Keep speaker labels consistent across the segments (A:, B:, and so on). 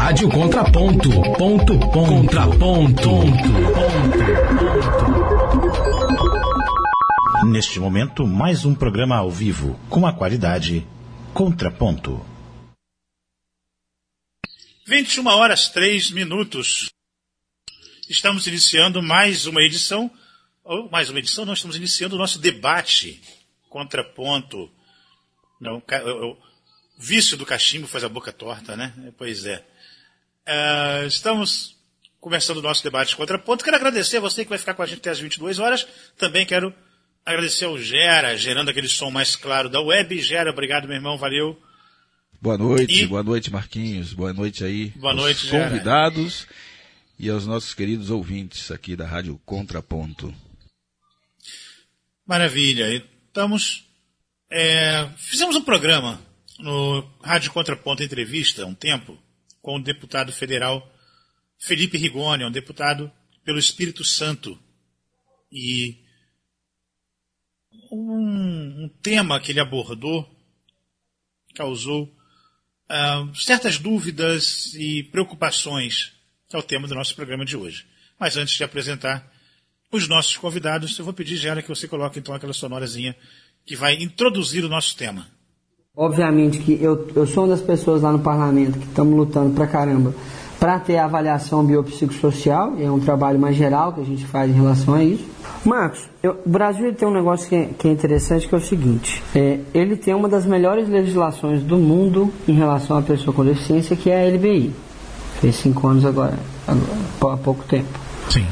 A: Rádio Contraponto. Contraponto.
B: Neste momento, mais um programa ao vivo, com a qualidade Contraponto.
C: 21h03. Estamos iniciando mais uma edição, não, estamos iniciando o nosso debate Contraponto. Não, o vício do cachimbo faz a boca torta, né? Pois é. Estamos começando o nosso debate Contraponto. Quero agradecer a você que vai ficar com a gente até as 22 horas. Também quero agradecer ao Gera, gerando aquele som mais claro da web. Gera, obrigado, meu irmão, valeu.
D: Boa noite, Marquinhos. Boa noite aí
C: boa noite,
D: aos convidados e aos nossos queridos ouvintes aqui da Rádio Contraponto.
C: Maravilha. Fizemos um programa no Rádio Contraponto Entrevista, há um tempo, com o deputado federal Felipe Rigoni, um deputado pelo Espírito Santo. E um tema que ele abordou causou certas dúvidas e preocupações, que é o tema do nosso programa de hoje. Mas antes de apresentar os nossos convidados, eu vou pedir, Gera, que você coloque então aquela sonorazinha que vai introduzir o nosso tema.
E: Obviamente que eu sou uma das pessoas lá no parlamento que estamos lutando pra caramba para ter a avaliação biopsicossocial, é um trabalho mais geral que a gente faz em relação a isso. Marcos, o Brasil tem um negócio que é interessante, que é o seguinte, ele tem uma das melhores legislações do mundo em relação à pessoa com deficiência, que é a LBI. Fez 5 anos agora, há pouco tempo.
C: Sim.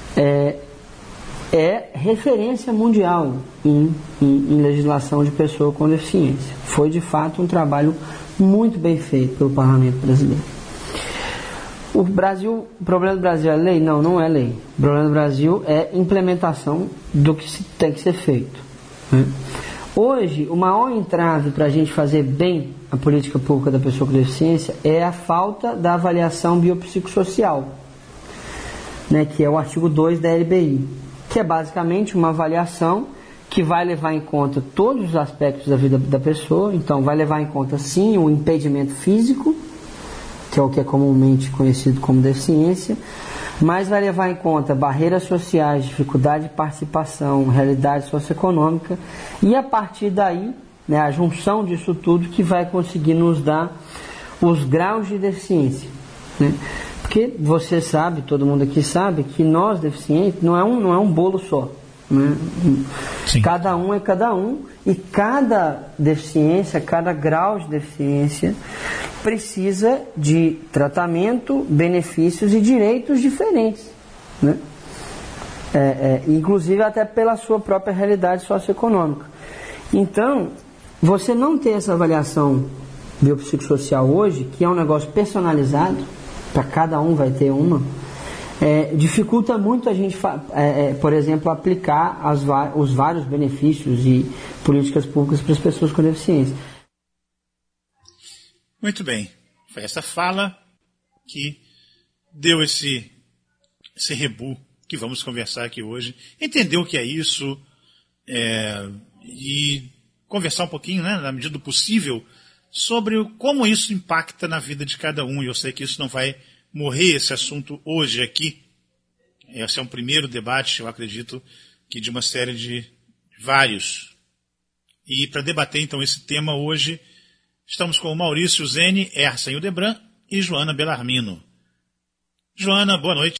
E: É referência mundial em legislação de pessoa com deficiência. Foi, de fato, um trabalho muito bem feito pelo Parlamento brasileiro. O problema do Brasil é lei? Não, não é lei. O problema do Brasil é implementação do que tem que ser feito, né? Hoje, o maior entrave para a gente fazer bem a política pública da pessoa com deficiência é a falta da avaliação biopsicossocial, né, que é o artigo 2 da LBI, que é basicamente uma avaliação que vai levar em conta todos os aspectos da vida da pessoa. Então, vai levar em conta, sim, o impedimento físico, que é o que é comumente conhecido como deficiência, mas vai levar em conta barreiras sociais, dificuldade de participação, realidade socioeconômica, e a partir daí, né, a junção disso tudo que vai conseguir nos dar os graus de deficiência, né? Porque você sabe, todo mundo aqui sabe, que nós deficientes não é um bolo só, né? Cada um é cada um, e cada deficiência, cada grau de deficiência precisa de tratamento, benefícios e direitos diferentes, né? Inclusive até pela sua própria realidade socioeconômica. Então, você não ter essa avaliação biopsicossocial hoje, que é um negócio personalizado, para cada um vai ter uma, dificulta muito a gente, por exemplo, aplicar os vários benefícios e políticas públicas para as pessoas com deficiência.
C: Muito bem. Foi essa fala que deu esse rebu que vamos conversar aqui hoje. Entender o que é isso e conversar um pouquinho, né, na medida do possível, sobre como isso impacta na vida de cada um. E eu sei que isso não vai morrer, esse assunto, hoje aqui. Esse é um primeiro debate, eu acredito, que de uma série de vários. E para debater, então, esse tema hoje, estamos com o Maurício Zene, Ersan Hildebran e Joana Bellarmino. Joana, boa noite.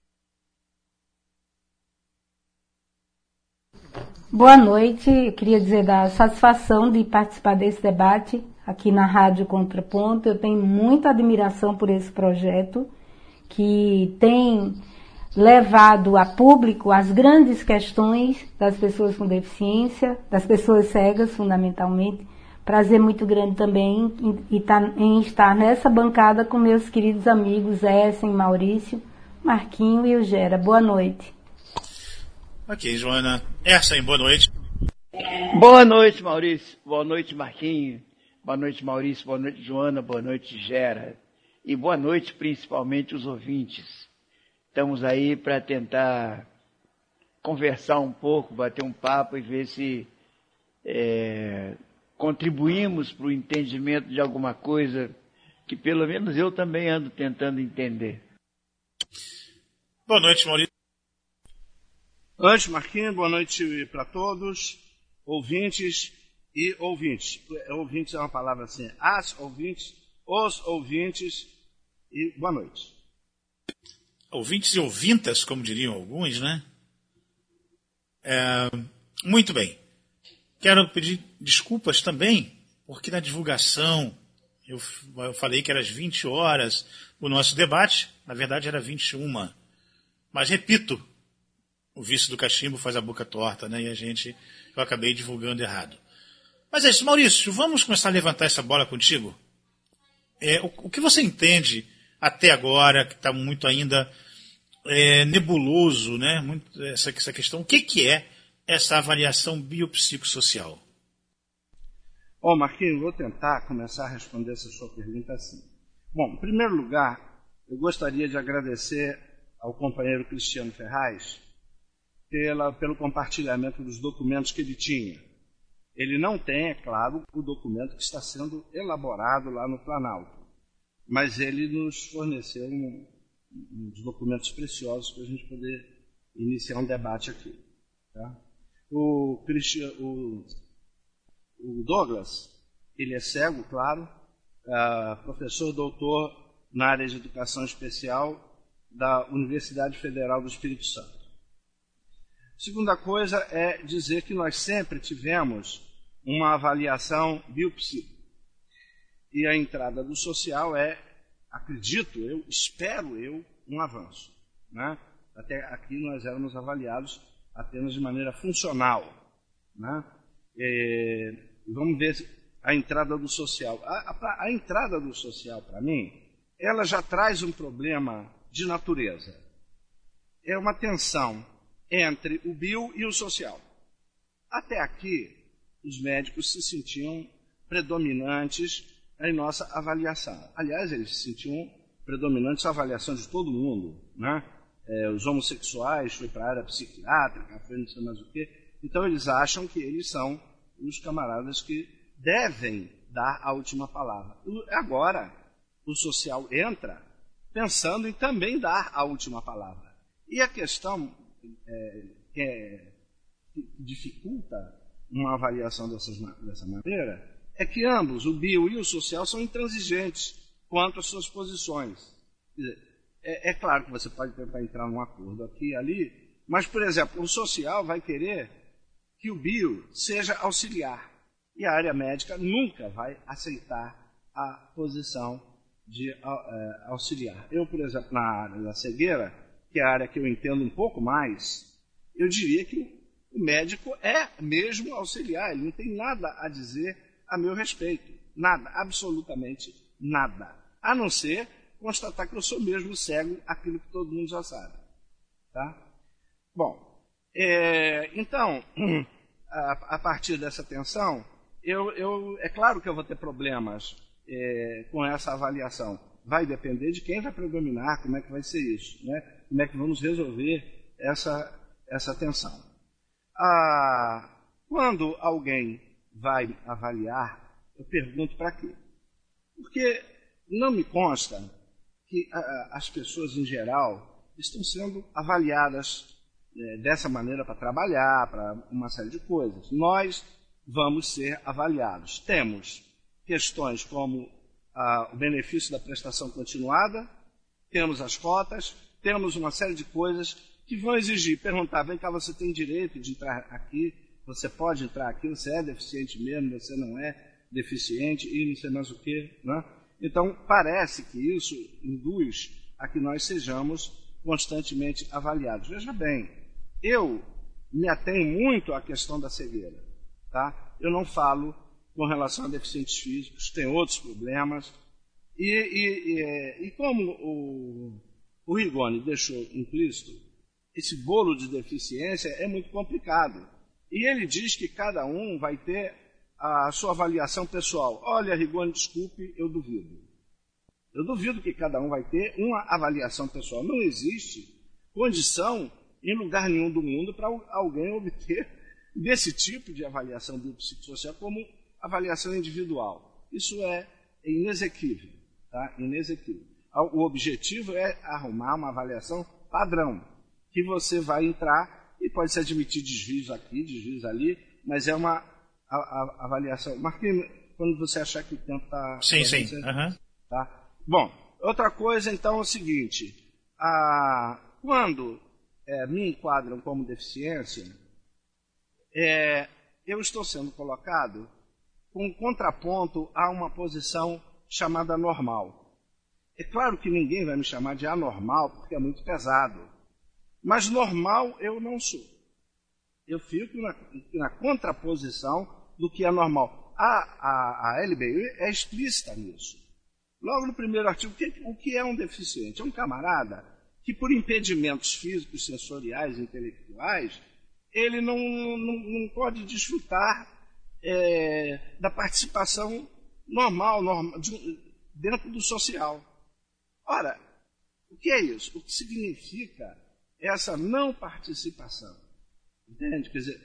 F: Boa noite. Eu queria dizer da satisfação de participar desse debate aqui na Rádio Contraponto. Eu tenho muita admiração por esse projeto, que tem levado a público as grandes questões das pessoas com deficiência, das pessoas cegas, fundamentalmente. Prazer muito grande também em estar nessa bancada com meus queridos amigos Ersan, Maurício, Marquinho e o Gera. Boa noite.
C: Ok, Joana. Ersan, boa noite.
G: Boa noite, Maurício. Boa noite, Marquinho. Boa noite, Maurício. Boa noite, Joana. Boa noite, Gera. E boa noite, principalmente, os ouvintes. Estamos aí para tentar conversar um pouco, bater um papo e ver se contribuímos para o entendimento de alguma coisa que pelo menos eu também ando tentando entender.
C: Boa noite, Maurício.
H: Boa noite, Marquinhos. Boa noite para todos, ouvintes e ouvintes. Ouvintes é uma palavra assim, as ouvintes, os ouvintes e boa noite.
C: Ouvintes e ouvintas, como diriam alguns, né? Muito bem. Quero pedir desculpas também, porque na divulgação eu falei que era às 20 horas o nosso debate, na verdade era 21. Mas repito, o vício do cachimbo faz a boca torta, né? E eu acabei divulgando errado. Mas é isso, Maurício, vamos começar a levantar essa bola contigo? O que você entende até agora, que está muito ainda nebuloso, né? Muito, essa questão, o que é essa avaliação biopsicossocial?
H: Marquinhos, vou tentar começar a responder essa sua pergunta assim. Bom, em primeiro lugar, eu gostaria de agradecer ao companheiro Cristiano Ferraz pelo compartilhamento dos documentos que ele tinha. Ele não tem, é claro, o documento que está sendo elaborado lá no Planalto, mas ele nos forneceu uns documentos preciosos para a gente poder iniciar um debate aqui. Tá? O Douglas, ele é cego, claro, professor doutor na área de educação especial da Universidade Federal do Espírito Santo. Segunda coisa é dizer que nós sempre tivemos uma avaliação biopsíquica. E a entrada do social acredito eu, espero eu, um avanço. Né? Até aqui nós éramos avaliados apenas de maneira funcional. Né? Vamos ver a entrada do social. A entrada do social, para mim, ela já traz um problema de natureza. É uma tensão entre o bio e o social. Até aqui, os médicos se sentiam predominantes em nossa avaliação. Aliás, eles se sentiam predominantes na avaliação de todo mundo. Né? Os homossexuais foi para a área psiquiátrica, foi não sei mais o quê. Então, eles acham que eles são os camaradas que devem dar a última palavra. Agora, o social entra pensando em também dar a última palavra. E a questão que dificulta uma avaliação dessa maneira é que ambos, o bio e o social, são intransigentes quanto às suas posições. Quer dizer, é claro que você pode tentar entrar num acordo aqui e ali, mas, por exemplo, o social vai querer que o bio seja auxiliar e a área médica nunca vai aceitar a posição de auxiliar. Eu, por exemplo, na área da cegueira, que é a área que eu entendo um pouco mais, eu diria que o médico é mesmo auxiliar, ele não tem nada a dizer a meu respeito. Nada, absolutamente nada. A não ser constatar que eu sou mesmo cego, aquilo que todo mundo já sabe. Tá? Bom, então, a partir dessa tensão, é claro que eu vou ter problemas com essa avaliação. Vai depender de quem vai predominar, como é que vai ser isso, né? Como é que vamos resolver essa tensão. Quando alguém vai avaliar, eu pergunto para quê? Porque não me consta que as pessoas em geral estão sendo avaliadas dessa maneira para trabalhar, para uma série de coisas. Nós vamos ser avaliados. Temos questões como o benefício da prestação continuada, temos as cotas, temos uma série de coisas que vão exigir, perguntar, vem cá, você tem direito de entrar aqui, você pode entrar aqui, você é deficiente mesmo, você não é deficiente e não sei mais o quê. Né? Então, parece que isso induz a que nós sejamos constantemente avaliados. Veja bem, eu me atenho muito à questão da cegueira. Tá? Eu não falo com relação a deficientes físicos, tem outros problemas. E como o Rigoni deixou implícito, esse bolo de deficiência é muito complicado. E ele diz que cada um vai ter a sua avaliação pessoal. Olha, Rigoni, desculpe, eu duvido. Eu duvido que cada um vai ter uma avaliação pessoal. Não existe condição em lugar nenhum do mundo para alguém obter desse tipo de avaliação biopsicossocial como avaliação individual. Isso é inexequível. tá? Inexequível. O objetivo é arrumar uma avaliação padrão, que você vai entrar e pode se admitir desvios aqui, desvios ali, mas é uma avaliação. Marquinhos, quando você achar que o tempo está...
C: Sim.
H: Tá? Bom, outra coisa, então, é o seguinte. Quando me enquadram como deficiência, eu estou sendo colocado com contraponto a uma posição chamada normal. É claro que ninguém vai me chamar de anormal, porque é muito pesado. Mas normal eu não sou. Eu fico na contraposição do que é normal. A LBI é explícita nisso. Logo no primeiro artigo, o que é um deficiente? É um camarada que, por impedimentos físicos, sensoriais, intelectuais, ele não pode desfrutar da participação normal dentro do social. Ora, o que é isso? O que significa essa não participação? Entende? Quer dizer,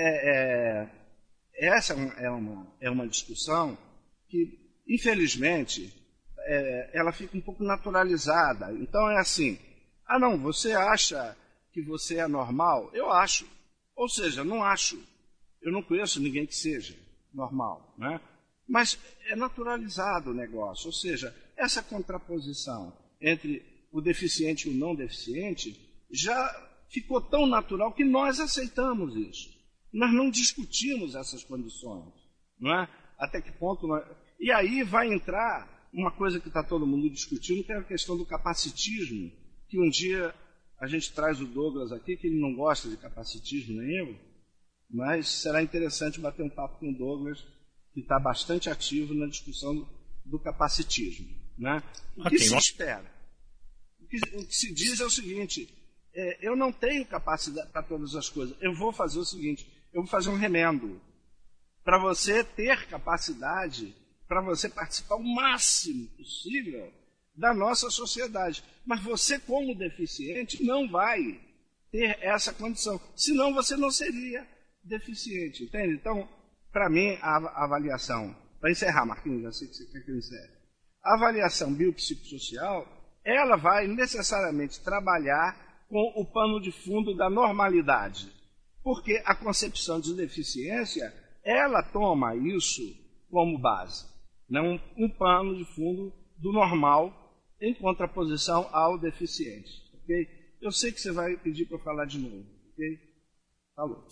H: essa é uma discussão que, infelizmente, ela fica um pouco naturalizada. Então é assim, não, você acha que você é normal? Eu acho. Ou seja, não acho. Eu não conheço ninguém que seja normal, né? Mas é naturalizado o negócio. Ou seja, essa contraposição entre o deficiente e o não deficiente já ficou tão natural que nós aceitamos isso. Nós não discutimos essas condições, não é? Até que ponto nós... E aí vai entrar uma coisa que está todo mundo discutindo, que é a questão do capacitismo, que um dia a gente traz o Douglas aqui, que ele não gosta de capacitismo nem eu, mas será interessante bater um papo com o Douglas, que está bastante ativo na discussão do capacitismo, né? O que se espera? O que se diz é o seguinte, eu não tenho capacidade para todas as coisas, eu vou fazer o seguinte, eu vou fazer um remendo para você ter capacidade, para você participar o máximo possível da nossa sociedade. Mas você, como deficiente, não vai ter essa condição, senão você não seria deficiente, entende? Então, para mim, a avaliação, para encerrar, Marquinhos, já sei que você quer que eu encerre, a avaliação biopsicossocial, ela vai necessariamente trabalhar com o pano de fundo da normalidade, porque a concepção de deficiência, ela toma isso como base, não um pano de fundo do normal em contraposição ao deficiente, ok? Eu sei que você vai pedir para eu falar de novo, ok? Falou.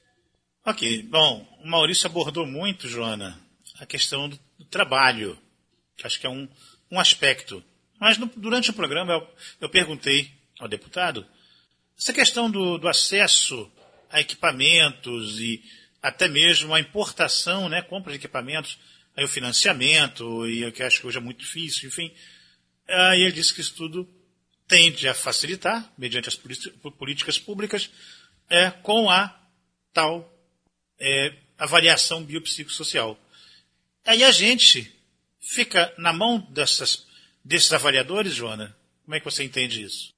C: Ok, bom, o Maurício abordou muito, Joana, a questão do trabalho, que acho que é um aspecto. Mas durante o programa eu perguntei ao deputado essa questão do acesso a equipamentos e até mesmo a importação, né, compra de equipamentos, aí o financiamento, e o que acho que hoje é muito difícil, enfim. Aí ele disse que isso tudo tende a facilitar, mediante as políticas públicas, com a tal avaliação biopsicossocial. Aí a gente fica na mão desses avaliadores, Joana? Como é que você entende isso?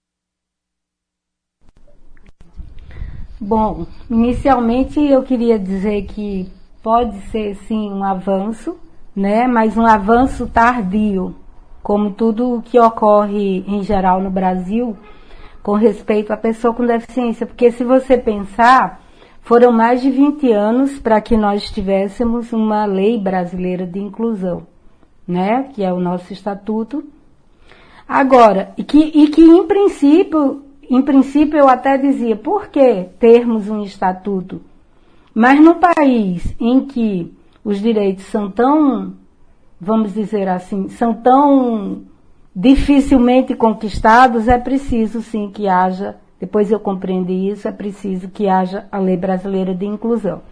F: Bom, inicialmente eu queria dizer que pode ser sim um avanço, né? Mas um avanço tardio, como tudo o que ocorre em geral no Brasil com respeito à pessoa com deficiência. Porque se você pensar, foram mais de 20 anos para que nós tivéssemos uma lei brasileira de inclusão, né? Que é o nosso estatuto. Agora, e que em princípio eu até dizia, por que termos um estatuto? Mas no país em que os direitos são tão, vamos dizer assim, são tão dificilmente conquistados, é preciso sim que haja, depois eu compreendi isso, é preciso que haja a Lei Brasileira de Inclusão.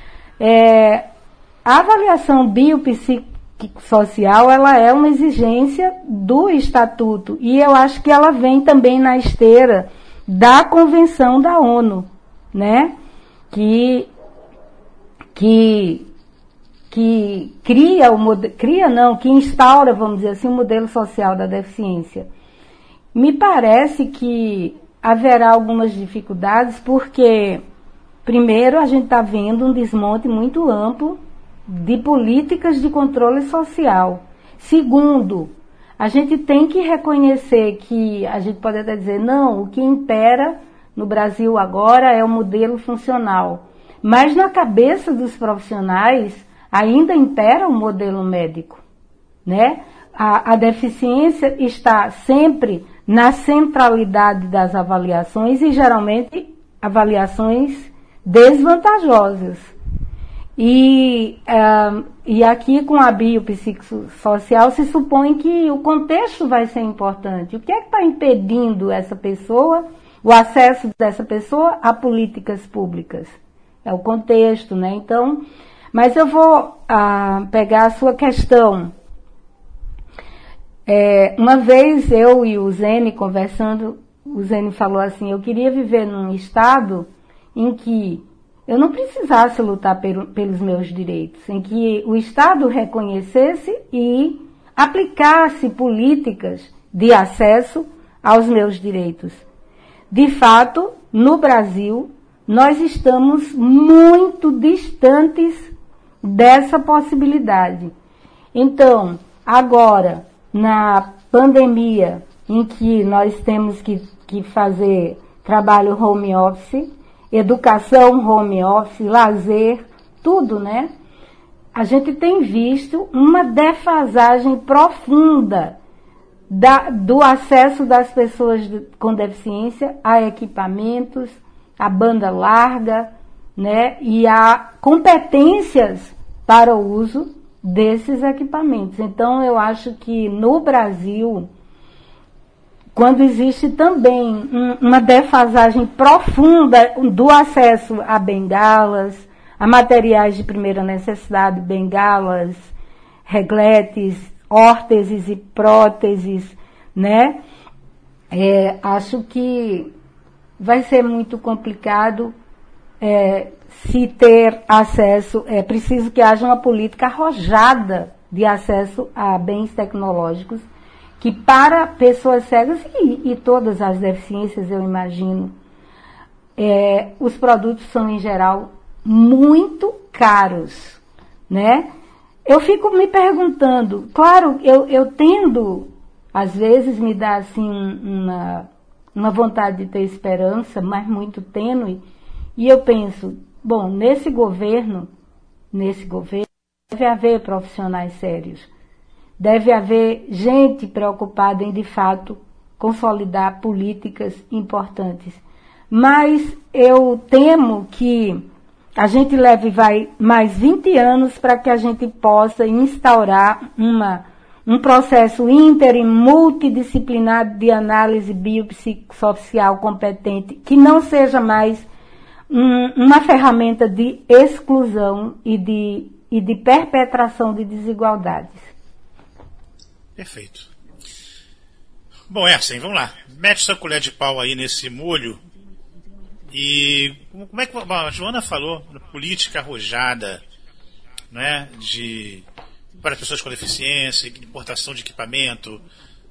F: A avaliação biopsicossocial, ela é uma exigência do Estatuto, e eu acho que ela vem também na esteira da Convenção da ONU, né? Que que instaura, vamos dizer assim, o modelo social da deficiência. Me parece que haverá algumas dificuldades, porque, primeiro, a gente está vendo um desmonte muito amplo de políticas de controle social. Segundo, a gente tem que reconhecer que, a gente pode até dizer, não, o que impera no Brasil agora é o modelo funcional. Mas na cabeça dos profissionais ainda impera o modelo médico, né? A deficiência está sempre na centralidade das avaliações e geralmente avaliações desvantajosas. E aqui com a biopsicossocial se supõe que o contexto vai ser importante. O que é que está impedindo essa pessoa, o acesso dessa pessoa a políticas públicas? É o contexto, né? Então, mas eu vou pegar a sua questão. Uma vez eu e o Zene conversando, o Zene falou assim, eu queria viver num estado em que eu não precisasse lutar pelos meus direitos, em que o Estado reconhecesse e aplicasse políticas de acesso aos meus direitos. De fato, no Brasil, nós estamos muito distantes dessa possibilidade. Então, agora, na pandemia, em que nós temos que fazer trabalho home office, educação home office, lazer, tudo, né? A gente tem visto uma defasagem profunda do acesso das pessoas com deficiência a equipamentos, a banda larga, né? E a competências para o uso desses equipamentos. Então, eu acho que no Brasil, quando existe também uma defasagem profunda do acesso a bengalas, a materiais de primeira necessidade, bengalas, regletes, órteses e próteses, né? Acho que vai ser muito complicado se ter acesso, é preciso que haja uma política arrojada de acesso a bens tecnológicos, que para pessoas cegas e todas as deficiências, eu imagino, os produtos são, em geral, muito caros, né? Eu fico me perguntando, claro, eu tendo, às vezes me dá assim uma vontade de ter esperança, mas muito tênue, e eu penso, bom, nesse governo deve haver profissionais sérios. Deve haver gente preocupada em, de fato, consolidar políticas importantes. Mas eu temo que a gente vai mais 20 anos para que a gente possa instaurar um processo inter e multidisciplinar de análise biopsicossocial competente, que não seja mais uma ferramenta de exclusão e de perpetração de desigualdades.
C: Perfeito. Bom, assim, vamos lá. Mete sua colher de pau aí nesse molho. E como é que a Joana falou, política arrojada, né, para pessoas com deficiência, importação de equipamento.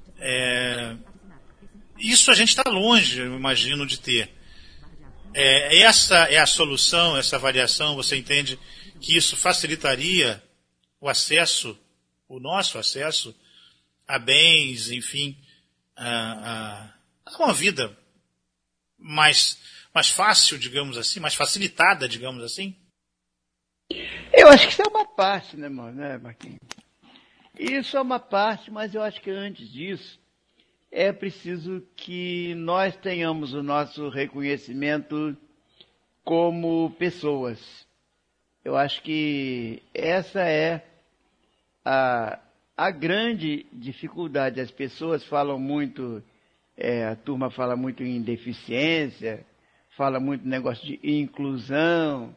C: Isso a gente está longe, eu imagino, de ter. Essa é a solução, essa avaliação, você entende que isso facilitaria o nosso acesso a bens, enfim, a uma vida mais fácil, digamos assim, mais facilitada, digamos assim?
G: Eu acho que isso é uma parte, né, Marquinhos? Isso é uma parte, mas eu acho que antes disso é preciso que nós tenhamos o nosso reconhecimento como pessoas. Eu acho que essa é a grande dificuldade. As pessoas falam muito, a turma fala muito em deficiência, fala muito negócio de inclusão.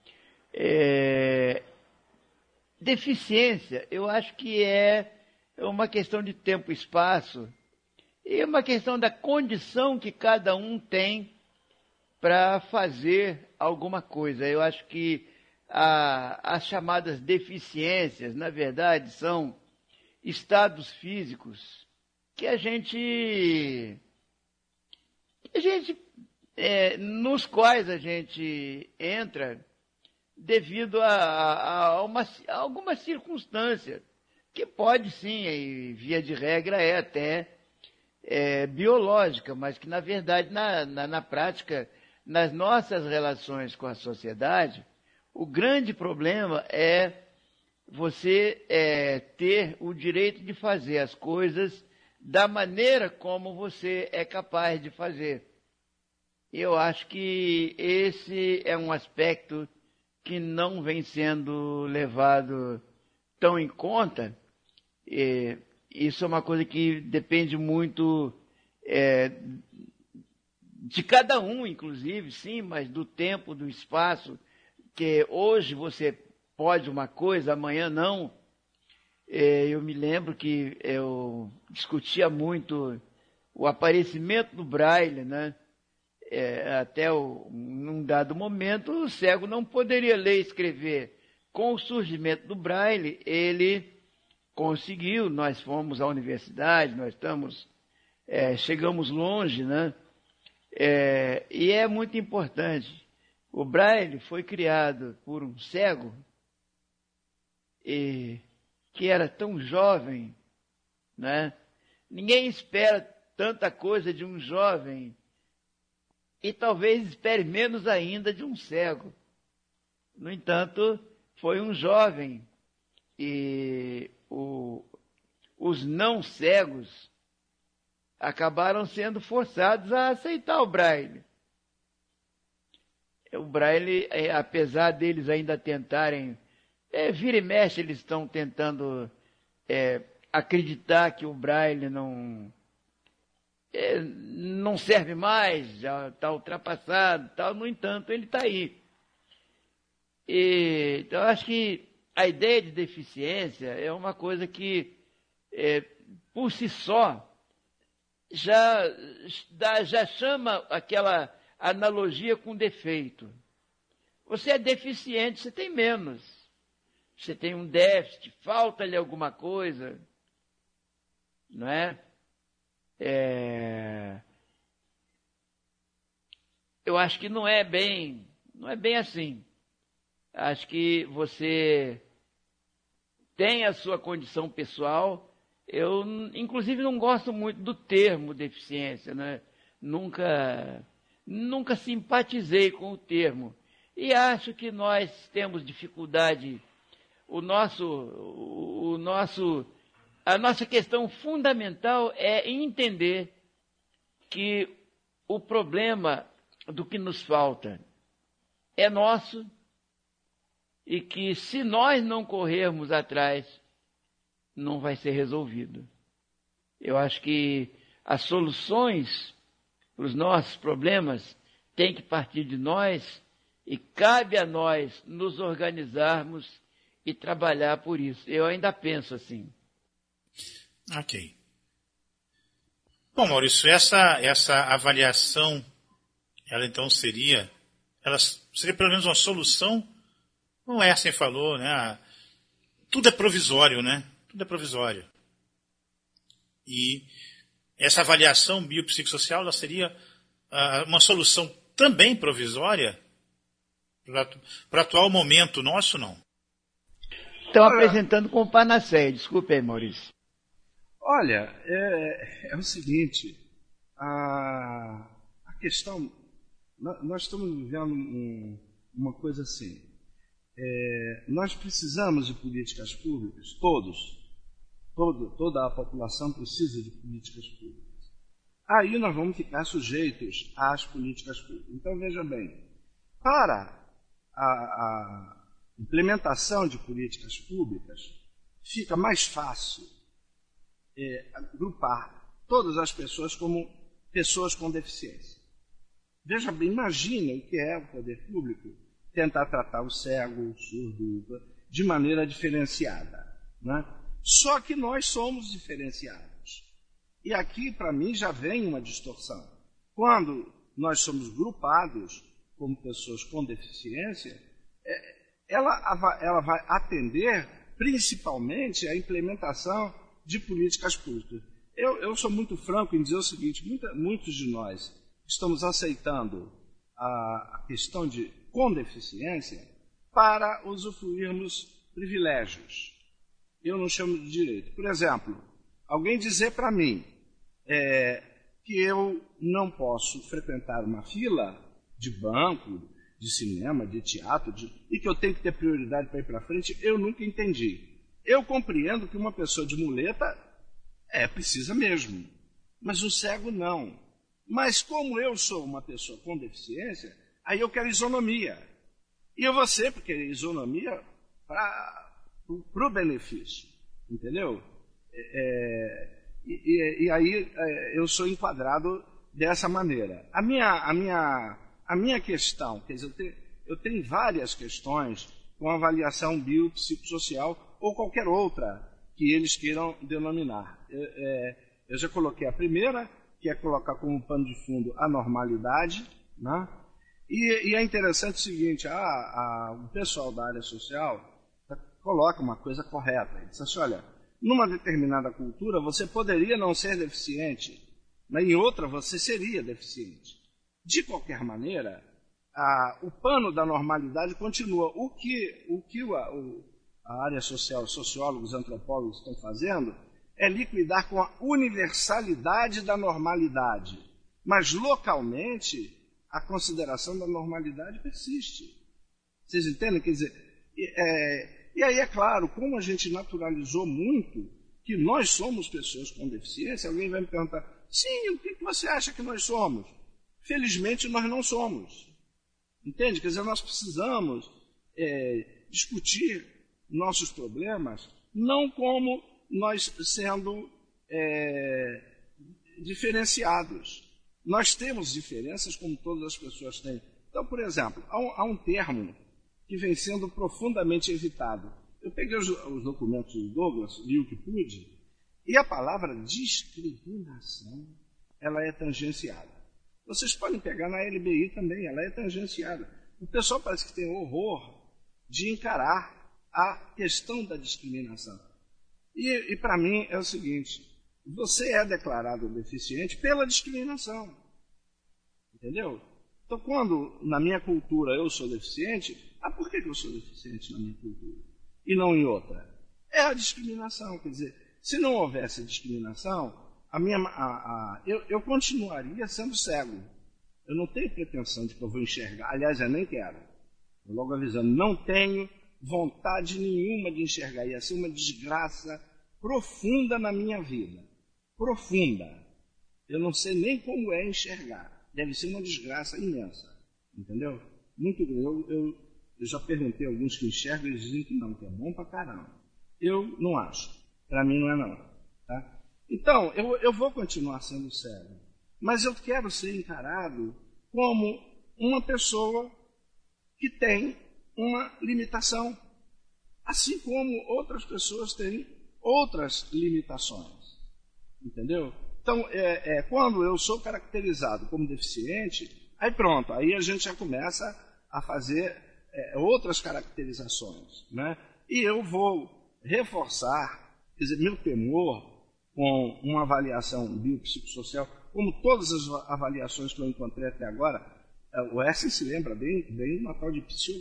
G: Deficiência, eu acho que é uma questão de tempo e espaço, e uma questão da condição que cada um tem para fazer alguma coisa. Eu acho que as chamadas deficiências, na verdade, são estados físicos que nos quais a gente entra devido a alguma circunstância. que pode sim, e via de regra é até biológica, mas que na verdade, na prática, nas nossas relações com a sociedade, o grande problema é você ter o direito de fazer as coisas da maneira como você é capaz de fazer. Eu acho que esse é um aspecto que não vem sendo levado tão em conta. Isso é uma coisa que depende muito de cada um, inclusive, sim, mas do tempo, do espaço, que hoje você pode uma coisa, amanhã não. Eu me lembro que eu discutia muito o aparecimento do Braille, né? Até num dado momento, o cego não poderia ler e escrever. Com o surgimento do Braille, ele conseguiu, nós fomos à universidade, chegamos longe, né? E é muito importante. O Braille foi criado por um cego que era tão jovem, né? Ninguém espera tanta coisa de um jovem e talvez espere menos ainda de um cego. No entanto, foi um jovem e os não cegos acabaram sendo forçados a aceitar o Braille. O Braille, apesar deles ainda tentarem, vira e mexe, eles estão tentando acreditar que o Braille não serve mais, já está ultrapassado, tal. No entanto, ele está aí. Então, eu acho que a ideia de deficiência é uma coisa que, por si só, já chama aquela analogia com defeito. Você é deficiente, você tem menos. Você tem um déficit, falta-lhe alguma coisa, não é? Eu acho que não é bem assim. Acho que você tem a sua condição pessoal. Eu, inclusive, não gosto muito do termo deficiência, né? Nunca simpatizei com o termo. E acho que nós temos dificuldade. A nossa questão fundamental é entender que o problema do que nos falta é nosso e que, se nós não corrermos atrás, não vai ser resolvido. Eu acho que as soluções para os nossos problemas têm que partir de nós e cabe a nós nos organizarmos e trabalhar por isso. Eu ainda penso assim.
C: Ok. Bom, Maurício, essa avaliação, ela então seria pelo menos uma solução, como o Essen falou, né? Tudo é provisório, né? Tudo é provisório. E essa avaliação biopsicossocial, ela seria uma solução também provisória para o atual momento nosso, não?
G: Estão apresentando como panaceia. Desculpe aí, Maurício.
H: Olha, é o seguinte, a questão, nós estamos vivendo uma coisa assim, nós precisamos de políticas públicas, toda a população precisa de políticas públicas. Aí nós vamos ficar sujeitos às políticas públicas. Então, veja bem, para a implementação de políticas públicas, fica mais fácil agrupar todas as pessoas como pessoas com deficiência. Veja bem, imagine o que é o poder público tentar tratar o cego, o surdo, de maneira diferenciada, né? Só que nós somos diferenciados. E aqui, para mim, já vem uma distorção. Quando nós somos grupados como pessoas com deficiência, ela vai atender principalmente à implementação de políticas públicas. Eu sou muito franco em dizer o seguinte, muitos de nós estamos aceitando a questão com deficiência para usufruirmos privilégios. eu não chamo de direito. Por exemplo, alguém dizer para mim que eu não posso frequentar uma fila de banco, de cinema, de teatro, e que eu tenho que ter prioridade para ir para frente, eu nunca entendi. Eu compreendo que uma pessoa de muleta precisa mesmo, mas o cego não. Mas como eu sou uma pessoa com deficiência, aí eu quero isonomia. E eu vou sempre querer isonomia para o benefício, entendeu? E aí eu sou enquadrado dessa maneira. A minha questão, quer dizer, eu tenho várias questões com avaliação biopsicossocial ou qualquer outra que eles queiram denominar. Eu já coloquei a primeira, que é colocar como pano de fundo a normalidade, né? E é interessante o seguinte, o pessoal da área social coloca uma coisa correta. Ele diz assim, olha, numa determinada cultura você poderia não ser deficiente, mas em outra você seria deficiente. De qualquer maneira, o pano da normalidade continua. O que a área social, sociólogos, antropólogos estão fazendo é liquidar com a universalidade da normalidade. Mas localmente, a consideração da normalidade persiste. Vocês entendem? Quer dizer, e aí é claro, como a gente naturalizou muito que nós somos pessoas com deficiência, alguém vai me perguntar, sim, o que você acha que nós somos? Felizmente, nós não somos. Entende? Quer dizer, nós precisamos discutir nossos problemas não como nós sendo diferenciados. Nós temos diferenças como todas as pessoas têm. Então, por exemplo, há um termo que vem sendo profundamente evitado. Eu peguei os documentos do Douglas, li o que pude, e a palavra discriminação, ela é tangenciada. Vocês podem pegar na LBI também, ela é tangenciada. O pessoal parece que tem horror de encarar a questão da discriminação. E para mim é o seguinte, você é declarado deficiente pela discriminação. Entendeu? Então, quando na minha cultura eu sou deficiente, por que eu sou deficiente na minha cultura e não em outra? É a discriminação. Quer dizer, se não houvesse discriminação, eu continuaria sendo cego. Eu não tenho pretensão de que eu vou enxergar. Aliás, eu nem quero. Eu logo avisando, não tenho vontade nenhuma de enxergar. Ia ser uma desgraça profunda na minha vida. Profunda. Eu não sei nem como é enxergar. Deve ser uma desgraça imensa. Entendeu? Muito grande. Eu já perguntei a alguns que enxergam e eles dizem que não, que é bom pra caramba. Eu não acho. Para mim não é não. Tá? Então, eu vou continuar sendo cego. Mas eu quero ser encarado como uma pessoa que tem uma limitação. Assim como outras pessoas têm outras limitações. Entendeu? Então, quando eu sou caracterizado como deficiente, aí pronto, aí a gente já começa a fazer outras caracterizações. Né? E eu vou reforçar, quer dizer, meu temor com uma avaliação biopsicossocial, como todas as avaliações que eu encontrei até agora, o Essen se lembra bem uma tal de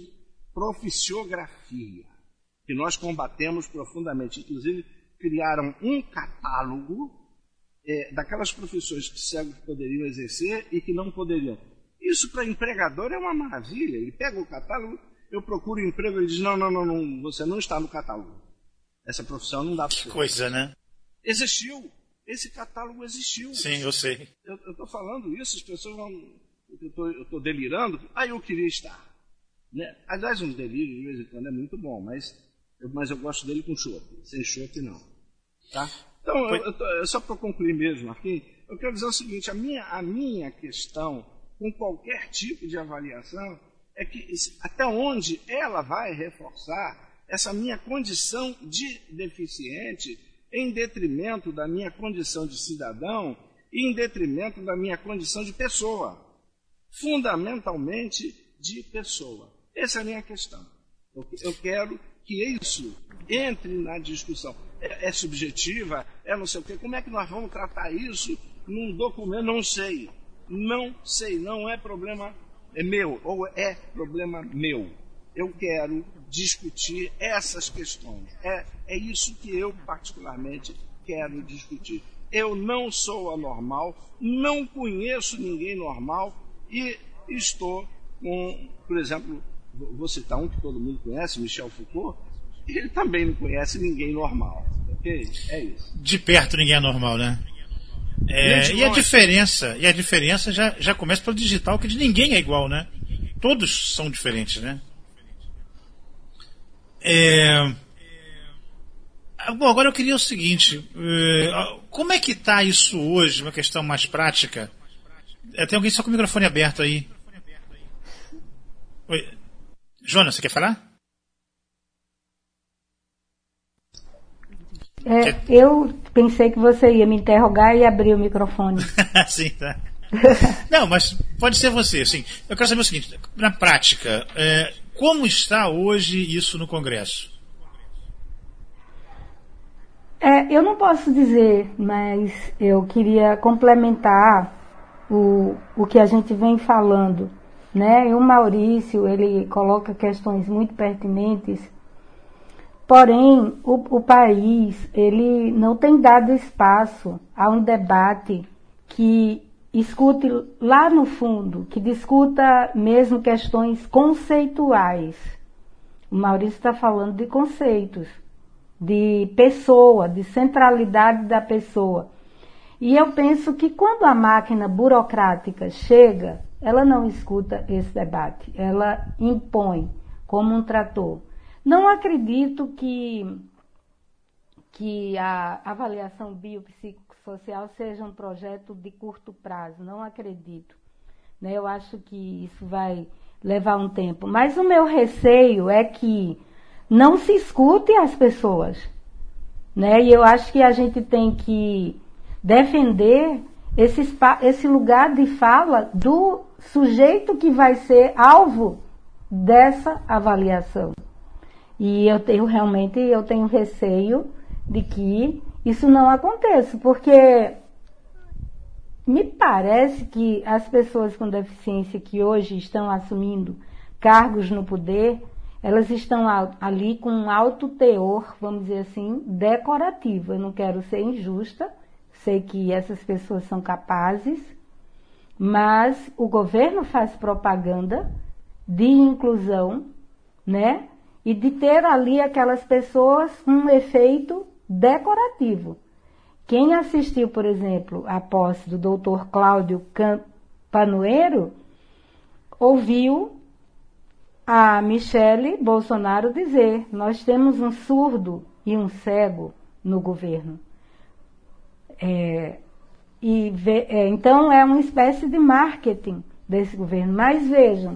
H: proficiografia, que nós combatemos profundamente. Inclusive, criaram um catálogo daquelas profissões que cegos poderiam exercer e que não poderiam. Isso para empregador é uma maravilha. Ele pega o catálogo, eu procuro emprego, ele diz, não, você não está no catálogo. Essa profissão não dá para você.
C: Que coisa, né?
H: Existiu. Esse catálogo existiu.
C: Sim, eu sei.
H: Eu estou falando isso, as pessoas vão... Eu estou delirando. Eu queria estar. Né? Aliás, um delírio de vez em quando é muito bom, mas eu gosto dele com chope. Sem chope, não. Tá? Então, só para concluir mesmo, Marquinhos, eu quero dizer o seguinte, a minha questão com qualquer tipo de avaliação é que até onde ela vai reforçar essa minha condição de deficiente em detrimento da minha condição de cidadão e em detrimento da minha condição de pessoa. Fundamentalmente de pessoa. Essa é a minha questão. Eu quero que isso entre na discussão. É subjetiva? É não sei o quê. Como é que nós vamos tratar isso num documento? Não sei. Não sei. Não é problema meu. Ou é problema meu. eu quero discutir essas questões. É isso que eu, particularmente, quero discutir. Eu não sou anormal, não conheço ninguém normal e estou com, por exemplo, vou citar um que todo mundo conhece, Michel Foucault, ele também não conhece ninguém normal. Ok? É isso.
C: De perto ninguém é normal, né? E a diferença já começa pelo digital, que de ninguém é igual, né? Todos são diferentes, né? Bom, agora eu queria o seguinte, como é que está isso hoje, uma questão mais prática? Tem alguém só com o microfone aberto aí? Oi. Jonas, você quer falar?
F: Eu pensei que você ia me interrogar e abrir o microfone.
C: Sim, tá. Não, mas pode ser você. Assim, eu quero saber o seguinte, na prática, como está hoje isso no Congresso?
F: Eu não posso dizer, mas eu queria complementar o que a gente vem falando, né? E o Maurício, ele coloca questões muito pertinentes, porém, o país, ele não tem dado espaço a um debate que escute lá no fundo, que discuta mesmo questões conceituais. O Maurício está falando de conceitos, de pessoa, de centralidade da pessoa. E eu penso que quando a máquina burocrática chega, ela não escuta esse debate, ela impõe como um trator. Não acredito que a avaliação biopsicossocial seja um projeto de curto prazo, não acredito. Né? Eu acho que isso vai levar um tempo. Mas o meu receio é que não se escute as pessoas. Né? E eu acho que a gente tem que defender esse lugar de fala do sujeito que vai ser alvo dessa avaliação. E eu tenho receio de que isso não aconteça, porque me parece que as pessoas com deficiência que hoje estão assumindo cargos no poder, elas estão ali com um alto teor, vamos dizer assim, decorativo. Eu não quero ser injusta, sei que essas pessoas são capazes, mas o governo faz propaganda de inclusão, né? E de ter ali aquelas pessoas um efeito decorativo. Quem assistiu, por exemplo, à posse do Dr. Cláudio Campanoeiro, ouviu a Michele Bolsonaro dizer: nós temos um surdo e um cego no governo. Então é uma espécie de marketing desse governo. Mas vejam,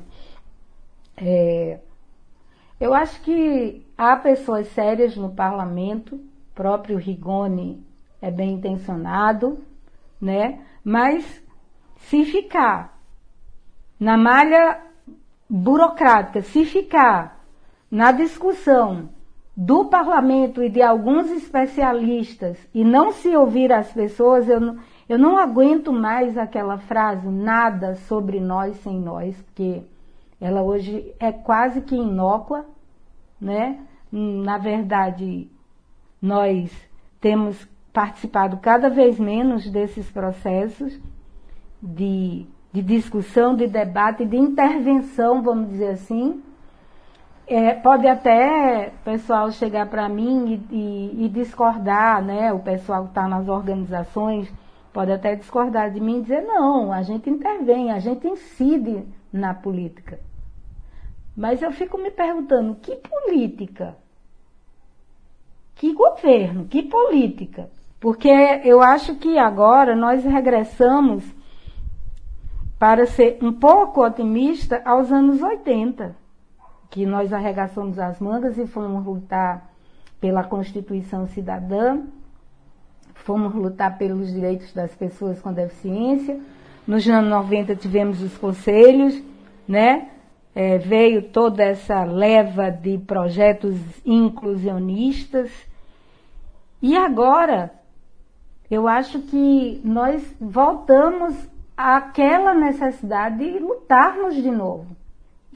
F: eu acho que há pessoas sérias no parlamento, o próprio Rigoni é bem intencionado, né? Mas se ficar na malha burocrática, se ficar na discussão do parlamento e de alguns especialistas e não se ouvir as pessoas, eu não aguento mais aquela frase, nada sobre nós sem nós, porque ela hoje é quase que inócua, né? Na verdade, nós temos participado cada vez menos desses processos de discussão, de debate, de intervenção, vamos dizer assim. Pode até o pessoal chegar para mim e discordar, né? O pessoal que está nas organizações pode até discordar de mim e dizer: não, a gente intervém, a gente incide na política. Mas eu fico me perguntando, que política? Que governo? Que política? Porque eu acho que agora nós regressamos, para ser um pouco otimista, aos anos 80, que nós arregaçamos as mangas e fomos lutar pela Constituição Cidadã, fomos lutar pelos direitos das pessoas com deficiência. Nos anos 90 tivemos os conselhos, né? Veio toda essa leva de projetos inclusionistas. E agora, eu acho que nós voltamos àquela necessidade de lutarmos de novo.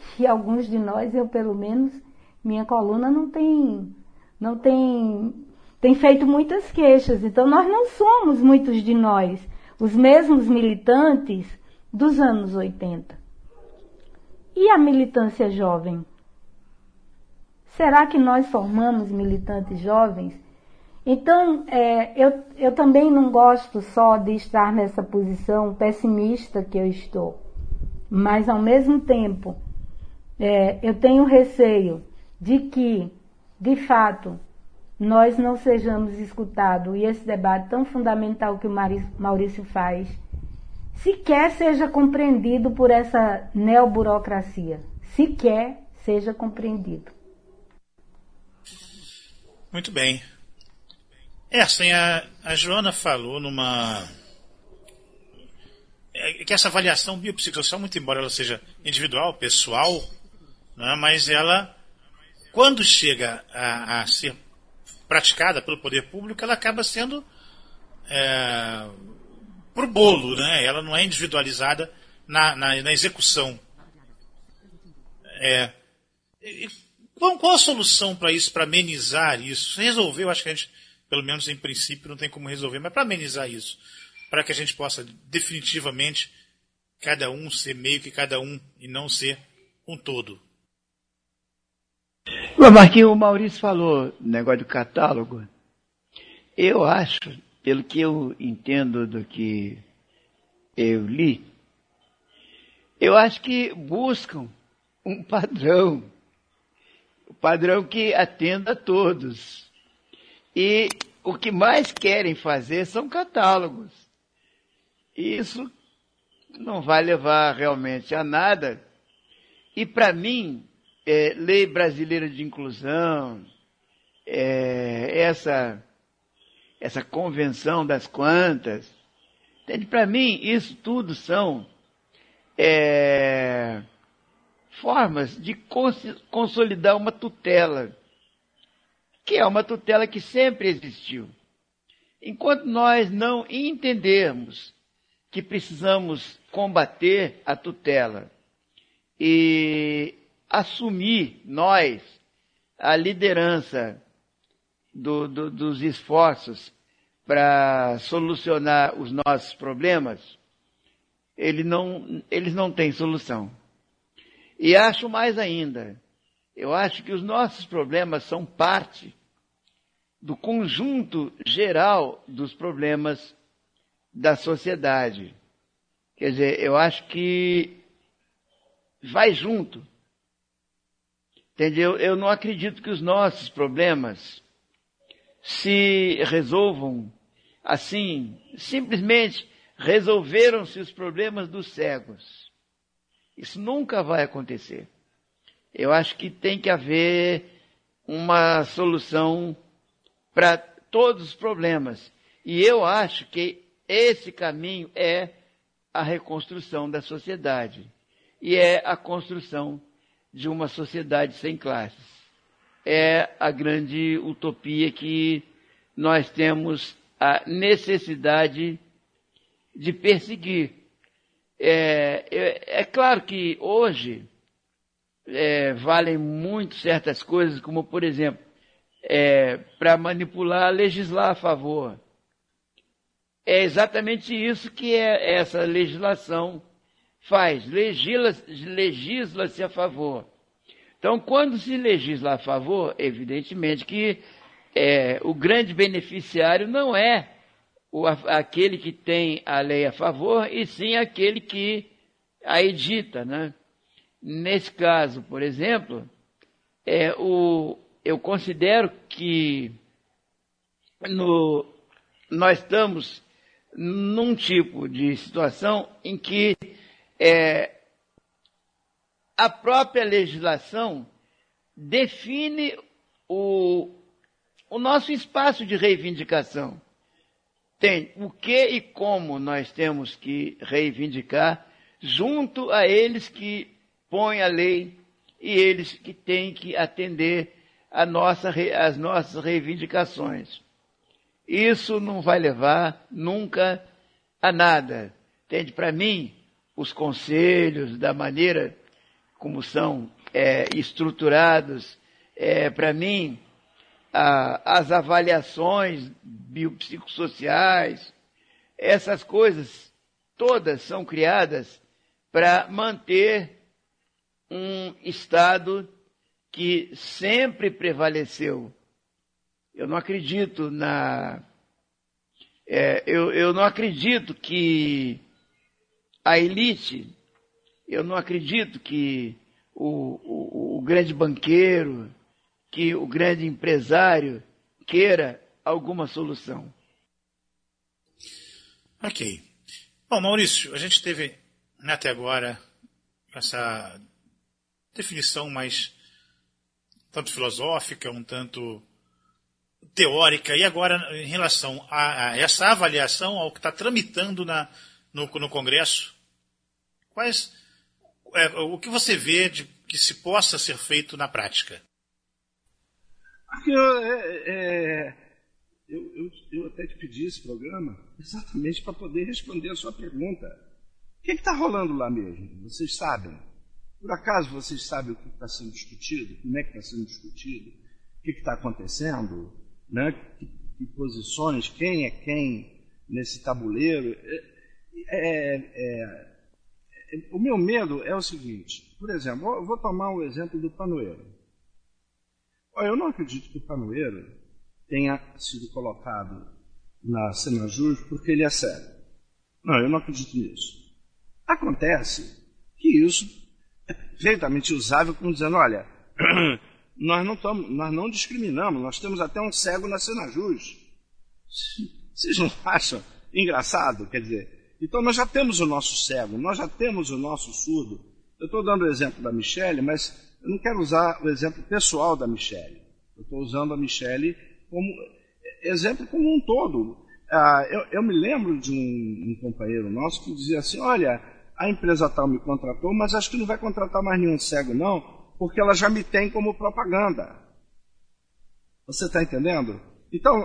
F: e alguns de nós, eu pelo menos, minha coluna não tem feito muitas queixas. Então nós não somos, muitos de nós, os mesmos militantes dos anos 80. E a militância jovem? Será que nós formamos militantes jovens? Então, eu também não gosto só de estar nessa posição pessimista que eu estou, mas ao mesmo tempo, eu tenho receio de que, de fato, nós não sejamos escutados e esse debate tão fundamental que o Maurício faz, sequer seja compreendido por essa neoburocracia, sequer seja compreendido.
C: Muito bem. Assim, a Joana falou que essa avaliação biopsicossocial, muito embora ela seja individual, pessoal, né, mas ela, quando chega a ser praticada pelo poder público, ela acaba sendo pro bolo, né? Ela não é individualizada na execução. Qual a solução para isso, para amenizar isso? Resolver, eu acho que a gente, pelo menos em princípio, não tem como resolver, mas para amenizar isso, para que a gente possa definitivamente cada um ser meio que cada um e não ser um todo.
G: Marquinhos, o Maurício falou no negócio do catálogo. Eu acho, pelo que eu entendo do que eu li, eu acho que buscam um padrão que atenda a todos. E o que mais querem fazer são catálogos. Isso não vai levar realmente a nada. E para mim, Lei Brasileira de Inclusão, essa Convenção das Quantas, para mim isso tudo são formas de consolidar uma tutela, que é uma tutela que sempre existiu. Enquanto nós não entendermos que precisamos combater a tutela e assumir nós a liderança dos esforços para solucionar os nossos problemas, eles não têm solução. E acho mais ainda, eu acho que os nossos problemas são parte do conjunto geral dos problemas da sociedade. Quer dizer, eu acho que vai junto. Entendeu? Eu não acredito que os nossos problemas se resolvam assim. Simplesmente resolveram-se os problemas dos cegos. Isso nunca vai acontecer. Eu acho que tem que haver uma solução para todos os problemas. E eu acho que esse caminho é a reconstrução da sociedade. E é a construção de uma sociedade sem classes. É a grande utopia que nós temos a necessidade de perseguir. É claro que hoje valem muito certas coisas, como, por exemplo, para manipular, legislar a favor. É exatamente isso que essa legislação faz, legisla-se a favor. Então, quando se legisla a favor, evidentemente que o grande beneficiário não é aquele que tem a lei a favor, e sim aquele que a edita, né? Nesse caso, por exemplo, eu considero que nós estamos num tipo de situação em que a própria legislação define o nosso espaço de reivindicação. Tem o que e como nós temos que reivindicar junto a eles que põem a lei e eles que têm que atender as nossas reivindicações. Isso não vai levar nunca a nada. Entende? Para mim, os conselhos, da maneira como são estruturados, para mim, as avaliações biopsicossociais, essas coisas todas são criadas para manter um estado que sempre prevaleceu. Eu não acredito eu não acredito que a elite, eu não acredito que o grande banqueiro, que o grande empresário queira alguma solução.
C: Ok. Bom, Maurício, a gente teve até agora essa definição mais tanto filosófica, um tanto teórica, e agora em relação a essa avaliação ao que está tramitando no Congresso, o que você vê de que se possa ser feito na prática?
H: Eu até te pedi esse programa exatamente para poder responder a sua pergunta. O que está rolando lá mesmo? Vocês sabem? Por acaso vocês sabem o que está sendo discutido? Como é que está sendo discutido? O que está acontecendo? Né? Que posições? Quem é quem nesse tabuleiro? O meu medo é o seguinte. Por exemplo, eu vou tomar o exemplo do Panoeiro. Eu não acredito que o Panoeiro tenha sido colocado na Senajus porque ele é cego. Não, eu não acredito nisso. Acontece que isso é perfeitamente usável como dizendo, olha, nós não discriminamos, nós temos até um cego na Senajus. Vocês não acham engraçado? Quer dizer, então nós já temos o nosso cego, nós já temos o nosso surdo. Eu estou dando o exemplo da Michele, mas eu não quero usar o exemplo pessoal da Michele. Eu estou usando a Michele como exemplo como um todo. Eu me lembro de um companheiro nosso que dizia assim, olha, a empresa tal me contratou, mas acho que não vai contratar mais nenhum cego não, porque ela já me tem como propaganda. Você está entendendo? Então,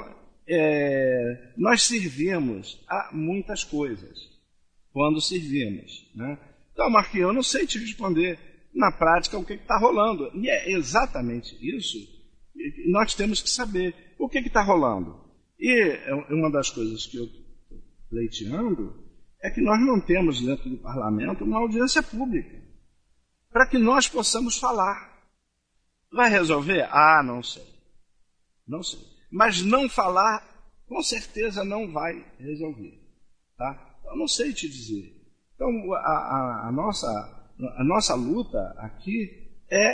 H: nós servimos a muitas coisas quando servimos. Né? Então, Marquinhos, eu não sei te responder na prática o que está rolando. E é exatamente isso que nós temos que saber. O que está rolando? E uma das coisas que eu estou pleiteando é que nós não temos dentro do parlamento uma audiência pública para que nós possamos falar. Vai resolver? Não sei. Não sei. Mas não falar, com certeza não vai resolver. Tá? Eu não sei te dizer. Então, a nossa luta aqui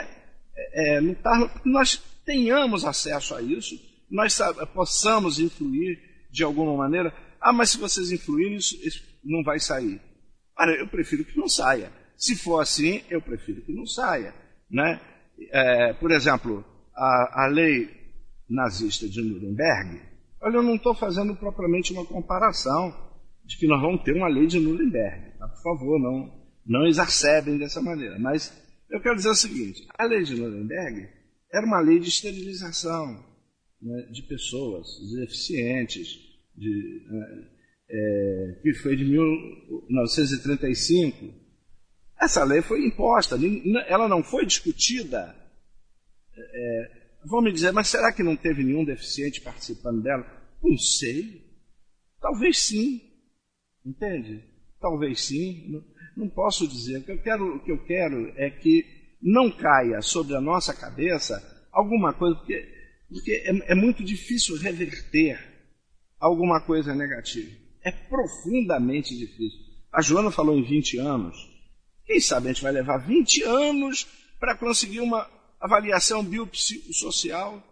H: é lutar para que nós tenhamos acesso a isso, nós possamos influir de alguma maneira. Mas se vocês influírem, isso não vai sair. Olha, eu prefiro que não saia. Se for assim, eu prefiro que não saia. Né? Por exemplo, a lei nazista de Nuremberg, olha, eu não estou fazendo propriamente uma comparação de que nós vamos ter uma lei de Nuremberg. Tá? Por favor, não exacerbem dessa maneira. Mas eu quero dizer o seguinte, a lei de Nuremberg era uma lei de esterilização, né, de pessoas deficientes, que foi de 1935. Essa lei foi imposta, ela não foi discutida. Vão me dizer, mas será que não teve nenhum deficiente participando dela? Não sei. Talvez sim. Entende? Talvez sim. Não posso dizer. O que eu quero é que não caia sobre a nossa cabeça alguma coisa, porque é muito difícil reverter alguma coisa negativa. É profundamente difícil. A Joana falou em 20 anos. Quem sabe a gente vai levar 20 anos para conseguir uma avaliação biopsicossocial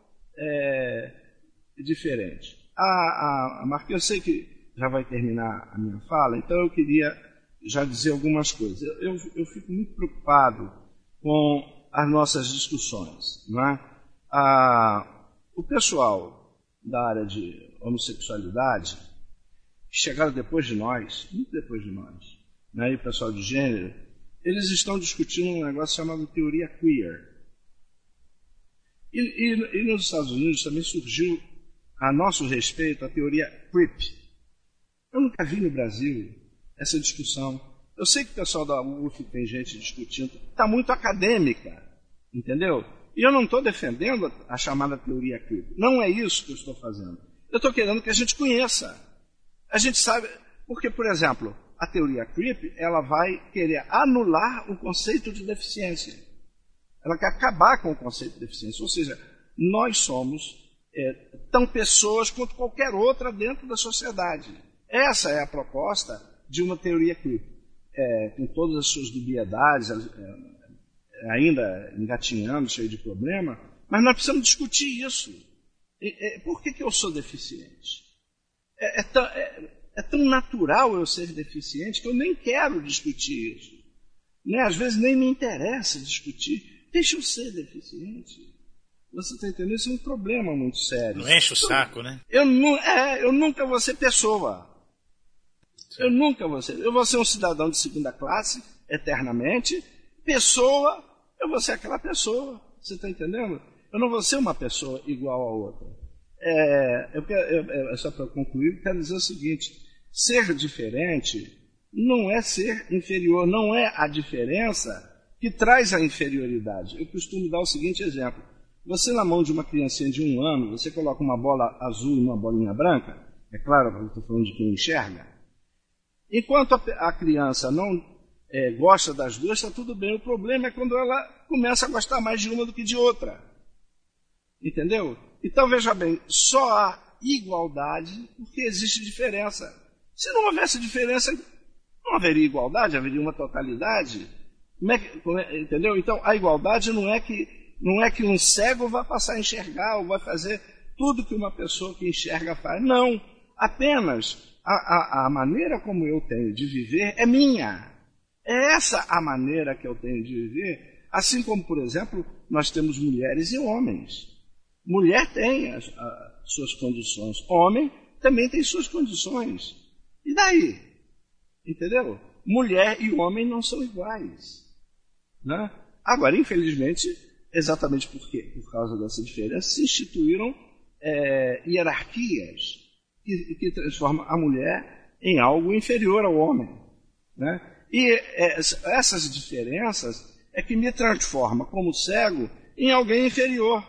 H: diferente. Marquinhos, eu sei que já vai terminar a minha fala, então eu queria já dizer algumas coisas. Eu fico muito preocupado com as nossas discussões. Não é? O pessoal da área de homossexualidade, que chegaram depois de nós, muito depois de nós, né? E o pessoal de gênero, eles estão discutindo um negócio chamado teoria queer. E nos Estados Unidos também surgiu, a nosso respeito, a teoria CRIP. Eu nunca vi no Brasil essa discussão. Eu sei que o pessoal da UF tem gente discutindo, está muito acadêmica, entendeu? E eu não estou defendendo a chamada teoria creep. Não é isso que eu estou fazendo. Eu estou querendo que a gente conheça. A gente sabe, porque, por exemplo, a teoria creep, ela vai querer anular o conceito de deficiência. Ela quer acabar com o conceito de deficiência. Ou seja, nós somos tão pessoas quanto qualquer outra dentro da sociedade. Essa é a proposta de uma teoria creep. Com todas as suas dubiedades, ainda engatinhando, cheio de problema, mas nós precisamos discutir isso. Por que eu sou deficiente? É tão natural eu ser deficiente que eu nem quero discutir isso. Né? Às vezes nem me interessa discutir. Deixa eu ser deficiente. Você está entendendo? Isso é um problema muito sério.
C: Não enche o saco, né?
H: Eu nunca vou ser pessoa. Eu nunca vou ser. Eu vou ser um cidadão de segunda classe, eternamente. Pessoa, eu vou ser aquela pessoa. Você está entendendo? Eu não vou ser uma pessoa igual a outra. Só para concluir, eu quero dizer o seguinte: ser diferente não é ser inferior, não é a diferença que traz a inferioridade. Eu costumo dar o seguinte exemplo. Você, na mão de uma criancinha de 1 ano, você coloca uma bola azul e uma bolinha branca, é claro, eu estou falando de quem enxerga. Enquanto a criança não gosta das duas, está tudo bem. O problema é quando ela começa a gostar mais de uma do que de outra. Entendeu? Então, veja bem, só há igualdade porque existe diferença. Se não houvesse diferença, não haveria igualdade, haveria uma totalidade. Entendeu? Então, a igualdade não é que um cego vai passar a enxergar ou vai fazer tudo que uma pessoa que enxerga faz. Não. Apenas a maneira como eu tenho de viver é minha. É essa a maneira que eu tenho de viver. Assim como, por exemplo, nós temos mulheres e homens. Mulher tem as suas condições. Homem também tem suas condições. E daí? Entendeu? Mulher e homem não são iguais. Né? Agora, infelizmente, exatamente por causa dessa diferença, se instituíram hierarquias que transformam a mulher em algo inferior ao homem. Né? E essas diferenças é que me transforma como cego em alguém inferior.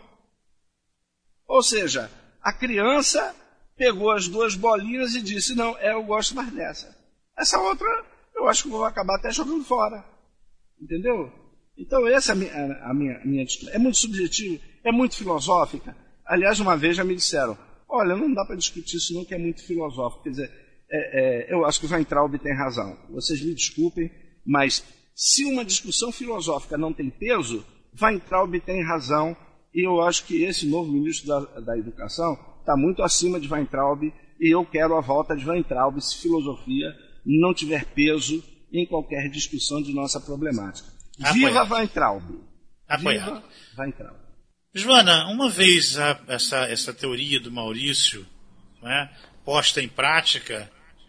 H: Ou seja, a criança pegou as 2 bolinhas e disse, não, eu gosto mais dessa. Essa outra, eu acho que vou acabar até jogando fora. Entendeu? Então, essa é a minha discussão. É muito subjetivo, é muito filosófica. Aliás, uma vez já me disseram, olha, não dá para discutir isso não, que é muito filosófico. Quer dizer, eu acho que o Weintraub tem razão. Vocês me desculpem, mas se uma discussão filosófica não tem peso, Weintraub tem razão. E eu acho que esse novo ministro da Educação está muito acima de Weintraub, e eu quero a volta de Weintraub se filosofia não tiver peso em qualquer discussão de nossa problemática. Viva Weintraub!
C: Apoiado.
H: Viva Weintraub!
C: Joana, uma vez essa teoria do Maurício, né, posta em prática,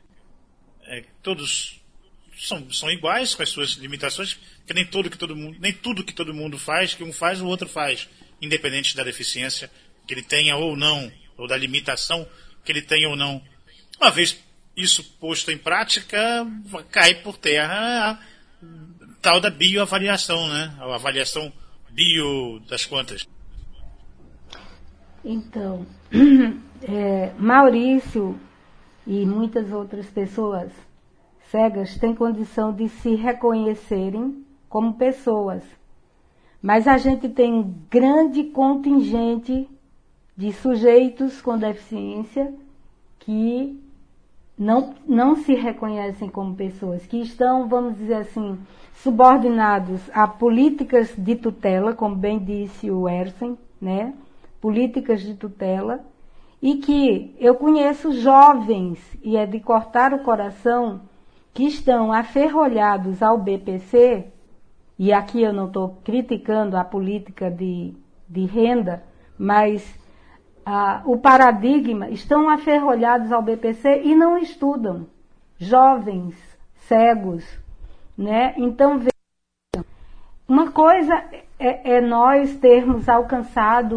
C: todos são iguais com as suas limitações, porque nem tudo que todo mundo faz, que um faz, o outro faz, independente da deficiência que ele tenha ou não, ou da limitação que ele tenha ou não. Uma vez isso posto em prática, cai por terra a tal da bioavaliação, né? A avaliação bio das quantas.
F: Então, Maurício e muitas outras pessoas cegas têm condição de se reconhecerem como pessoas. Mas a gente tem um grande contingente de sujeitos com deficiência que não se reconhecem como pessoas, que estão, vamos dizer assim, subordinados a políticas de tutela, como bem disse o Ersen, né? Políticas de tutela, e que eu conheço jovens, e é de cortar o coração, que estão aferrolhados ao BPC, e aqui eu não estou criticando a política de renda, mas o paradigma, estão aferrolhados ao BPC e não estudam. Jovens, cegos, né? Então, vejam, uma coisa é nós termos alcançado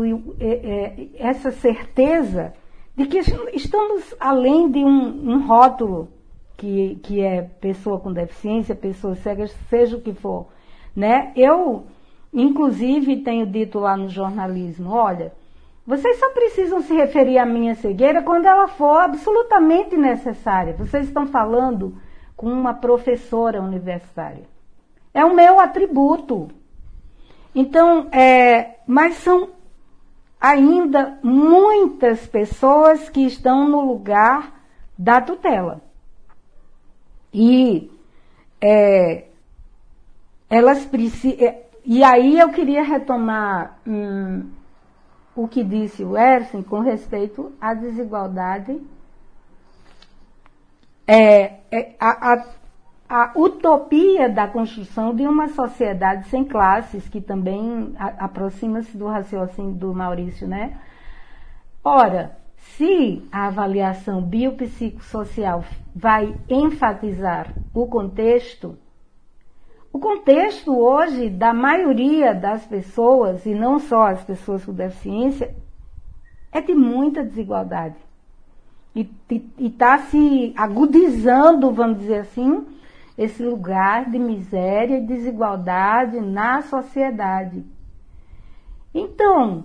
F: essa certeza de que estamos além de um rótulo que é pessoa com deficiência, pessoa cega, seja o que for, né? Eu, inclusive, tenho dito lá no jornalismo, olha, vocês só precisam se referir à minha cegueira quando ela for absolutamente necessária. Vocês estão falando com uma professora universitária. É o meu atributo. Então, mas são ainda muitas pessoas que estão no lugar da tutela. E elas precisam. E aí eu queria retomar o que disse o Ersin com respeito à desigualdade. A utopia da construção de uma sociedade sem classes, que também aproxima-se do raciocínio do Maurício, né? Ora, se a avaliação biopsicossocial vai enfatizar o contexto hoje da maioria das pessoas, e não só as pessoas com deficiência, é de muita desigualdade. E está se agudizando, vamos dizer assim, esse lugar de miséria e desigualdade na sociedade. Então,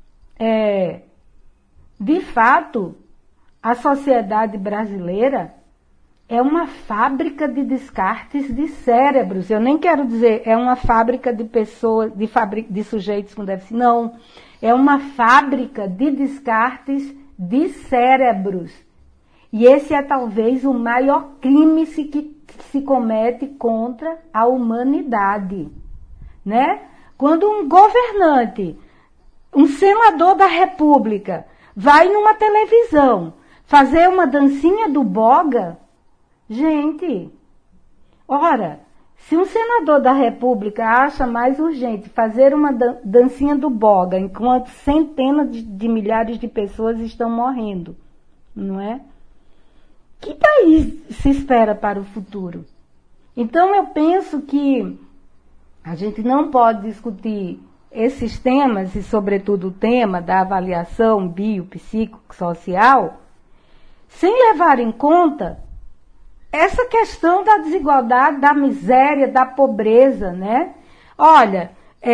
F: de fato, a sociedade brasileira é uma fábrica de descartes de cérebros. Eu nem quero dizer é uma fábrica de pessoas, de sujeitos com deficiência. Não, é uma fábrica de descartes de cérebros. E esse é talvez o maior crime que se comete contra a humanidade, né? Quando um governante, um senador da República, vai numa televisão fazer uma dancinha do boga, gente, ora, se um senador da República acha mais urgente fazer uma dancinha do boga enquanto centenas de milhares de pessoas estão morrendo, não é? Que país se espera para o futuro? Então eu penso que a gente não pode discutir esses temas, e sobretudo o tema da avaliação biopsicossocial, sem levar em conta essa questão da desigualdade, da miséria, da pobreza, né? Olha,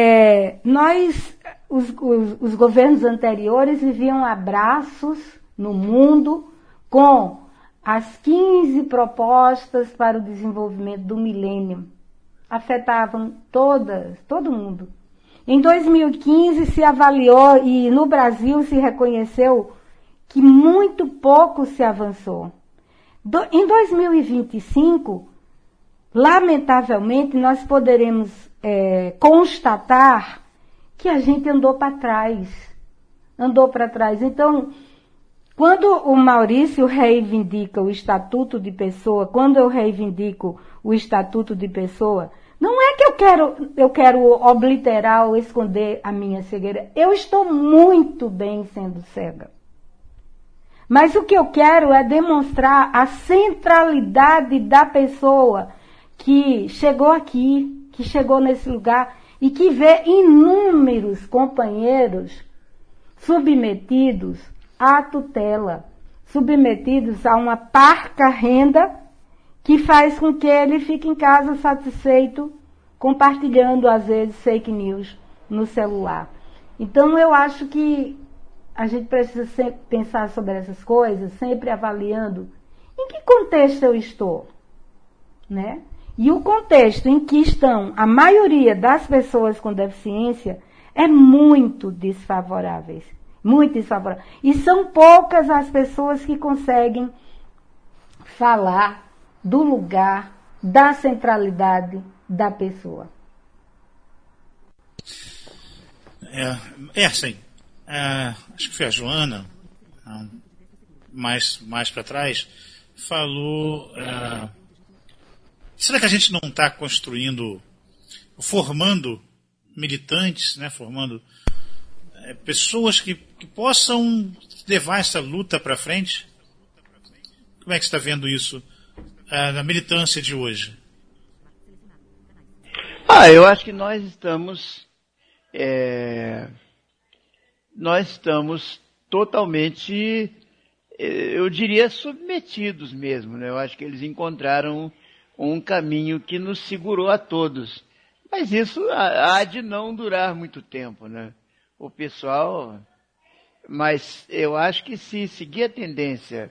F: os governos anteriores viviam abraços no mundo com as 15 propostas para o desenvolvimento do milênio. Afetavam todo mundo. Em 2015 se avaliou e no Brasil se reconheceu que muito pouco se avançou. Em 2025, lamentavelmente, nós poderemos constatar que a gente andou para trás. Então, quando o Maurício reivindica o Estatuto de Pessoa, quando eu reivindico o Estatuto de Pessoa, não é que eu quero obliterar ou esconder a minha cegueira. Eu estou muito bem sendo cega. Mas o que eu quero é demonstrar a centralidade da pessoa que chegou aqui, que chegou nesse lugar e que vê inúmeros companheiros submetidos à tutela, submetidos a uma parca renda que faz com que ele fique em casa satisfeito, compartilhando, às vezes, fake news no celular. Então, eu acho que a gente precisa sempre pensar sobre essas coisas, sempre avaliando em que contexto eu estou, né? E o contexto em que estão a maioria das pessoas com deficiência é muito desfavorável. Muito desfavorável. E são poucas as pessoas que conseguem falar do lugar, da centralidade da pessoa.
C: Sim. Acho que foi a Joana, mais para trás, falou... será que a gente não está formando militantes, né, formando pessoas que possam levar essa luta para frente? Como é que você está vendo isso na militância de hoje?
G: Eu acho que nós estamos totalmente eu diria, submetidos mesmo, né? Eu acho que eles encontraram um caminho que nos segurou a todos. Mas isso há de não durar muito tempo, né? O pessoal... Mas eu acho que se seguir a tendência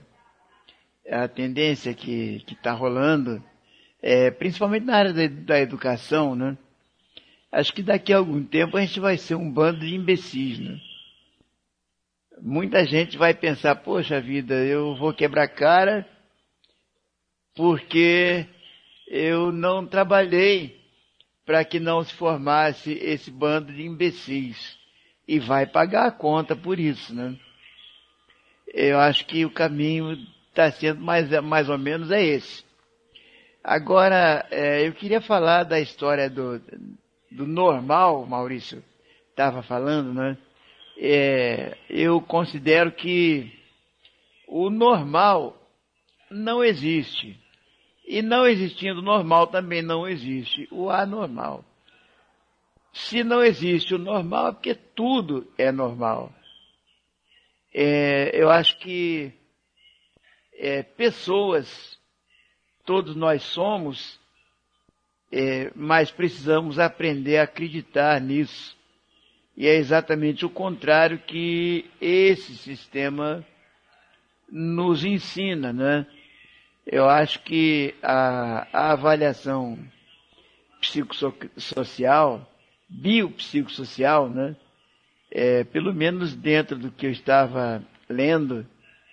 G: que está rolando, principalmente na área da educação, né? Acho que daqui a algum tempo a gente vai ser um bando de imbecis, né? Muita gente vai pensar, poxa vida, eu vou quebrar cara porque eu não trabalhei para que não se formasse esse bando de imbecis. E vai pagar a conta por isso, né? Eu acho que o caminho está sendo mais ou menos esse. Agora, eu queria falar da história do normal, Maurício estava falando, né? Eu considero que o normal não existe. E não existindo normal também não existe o anormal. Se não existe o normal, é porque tudo é normal. Eu acho que pessoas, todos nós somos, mas precisamos aprender a acreditar nisso. E é exatamente o contrário que esse sistema nos ensina, né? Eu acho que a avaliação psicossocial, biopsicossocial, né? Pelo menos dentro do que eu estava lendo,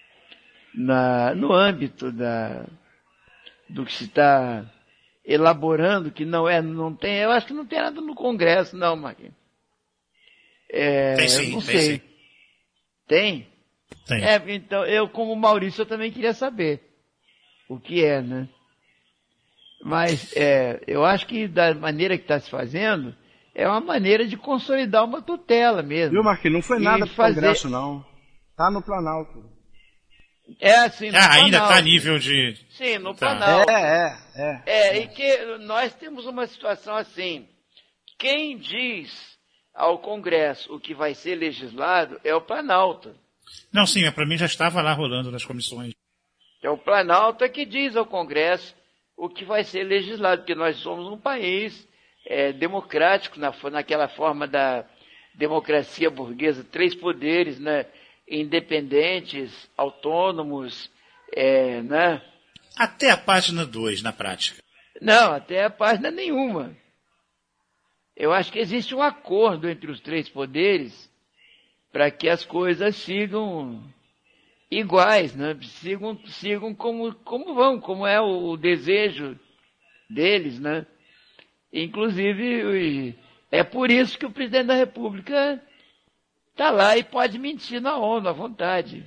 G: no âmbito do que se está elaborando, que não tem, eu acho que não tem nada no Congresso, não, Marquinhos.
C: Tem sim,
G: não
C: tem
G: sei.
C: sim.
G: Tem?
C: Tem.
G: Então, eu, como Maurício, eu também queria saber o que é, né? Mas eu acho que da maneira que está se fazendo, é uma maneira de consolidar uma tutela mesmo.
H: Viu, Marquinhos? Não foi nada pro Congresso, não. Tá no Planalto.
G: Assim, no Planalto.
C: Ainda está a nível de...
G: Sim, no
C: Tá.
G: Planalto.
H: É.
G: E que nós temos uma situação assim. Quem diz ao Congresso o que vai ser legislado é o Planalto.
C: Não, sim, para mim já estava lá rolando nas comissões.
G: É o Planalto que diz ao Congresso o que vai ser legislado, porque nós somos um país democrático, naquela forma da democracia burguesa, 3 poderes, né, independentes, autônomos, né?
C: Até a página 2, na prática.
G: Não, até a página nenhuma. Eu acho que existe um acordo entre os 3 poderes para que as coisas sigam iguais, né? Sigam como vão, como é o desejo deles, né? Inclusive, é por isso que o presidente da República está lá e pode mentir na ONU à vontade.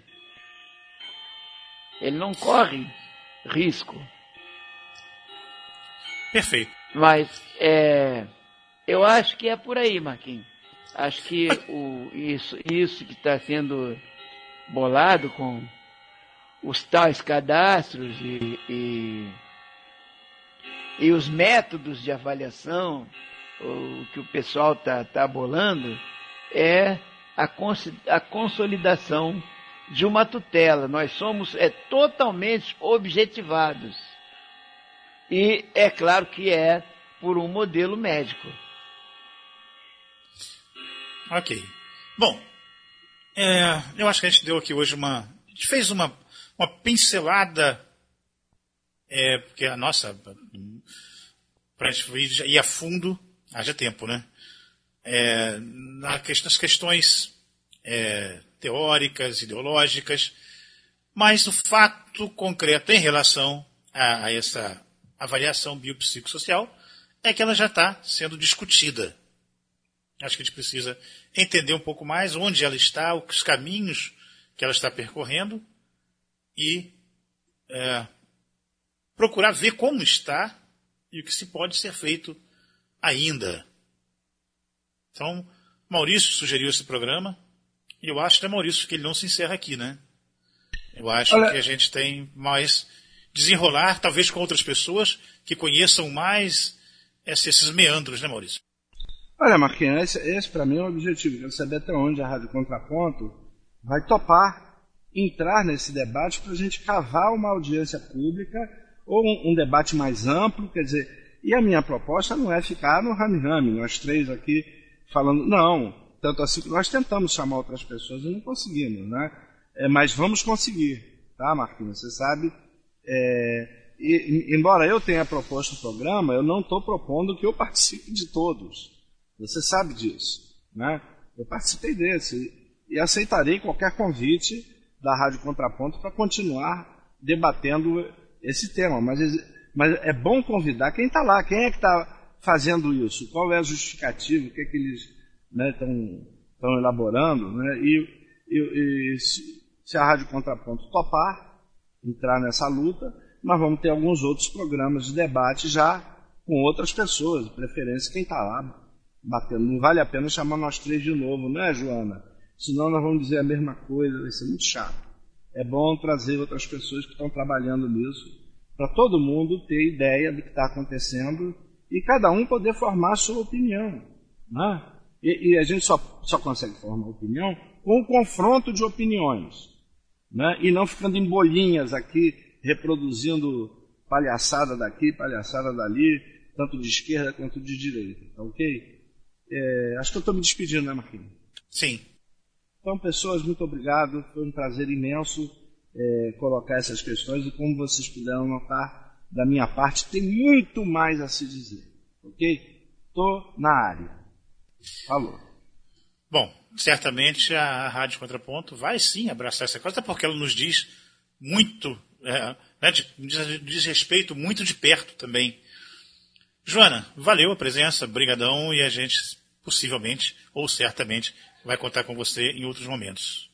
G: Ele não corre risco.
C: Perfeito.
G: Mas eu acho que é por aí, Marquinhos. Acho que isso que está sendo bolado com os tais cadastros e os métodos de avaliação, o que o pessoal está bolando, é a consolidação de uma tutela. Nós somos totalmente objetivados. E é claro que é por um modelo médico.
C: Ok. Bom, eu acho que a gente deu aqui hoje a gente fez uma pincelada, porque a nossa, para a gente ir a fundo, haja tempo, né? Nas questões teóricas, ideológicas, mas o fato concreto em relação a essa avaliação biopsicossocial é que ela já está sendo discutida. Acho que a gente precisa entender um pouco mais onde ela está, os caminhos que ela está percorrendo e procurar ver como está e o que se pode ser feito ainda. Então, Maurício sugeriu esse programa e eu acho, Maurício, que ele não se encerra aqui, né? Eu acho que a gente tem mais desenrolar, talvez com outras pessoas que conheçam mais esses meandros, né, Maurício?
H: Olha, Marquinhos, esse para mim é o objetivo. Quero saber até onde a Rádio Contraponto vai topar entrar nesse debate para a gente cavar uma audiência pública ou um debate mais amplo, quer dizer, e a minha proposta não é ficar no rame-rame, nós três aqui falando, não, tanto assim que nós tentamos chamar outras pessoas e não conseguimos, né? Mas vamos conseguir, tá, Marquinhos? Você sabe, embora eu tenha proposto o programa, eu não estou propondo que eu participe de todos, você sabe disso, né? Eu participei desse e aceitarei qualquer convite da Rádio Contraponto para continuar debatendo esse tema. Mas é bom convidar quem está lá, quem é que está fazendo isso, qual é a justificativa, o que é que eles estão elaborando. Né? E se a Rádio Contraponto topar, entrar nessa luta, nós vamos ter alguns outros programas de debate já com outras pessoas, de preferência quem está lá batendo. Não vale a pena chamar nós três de novo, não é, Joana? Senão nós vamos dizer a mesma coisa, vai ser muito chato. É bom trazer outras pessoas que estão trabalhando nisso, para todo mundo ter ideia do que está acontecendo e cada um poder formar a sua opinião. Né? E a gente só consegue formar opinião com o confronto de opiniões. Né? E não ficando em bolinhas aqui, reproduzindo palhaçada daqui, palhaçada dali, tanto de esquerda quanto de direita. Tá ok? Acho que eu estou me despedindo, né, Marquinhos?
C: Sim.
H: Então, pessoas, muito obrigado. Foi um prazer imenso colocar essas questões e, como vocês puderam notar, da minha parte, tem muito mais a se dizer. Ok? Estou na área. Falou.
C: Bom, certamente a Rádio Contraponto vai sim abraçar essa coisa, até porque ela nos diz muito, diz respeito muito de perto também. Joana, valeu a presença, brigadão, e a gente possivelmente, ou certamente, vai contar com você em outros momentos.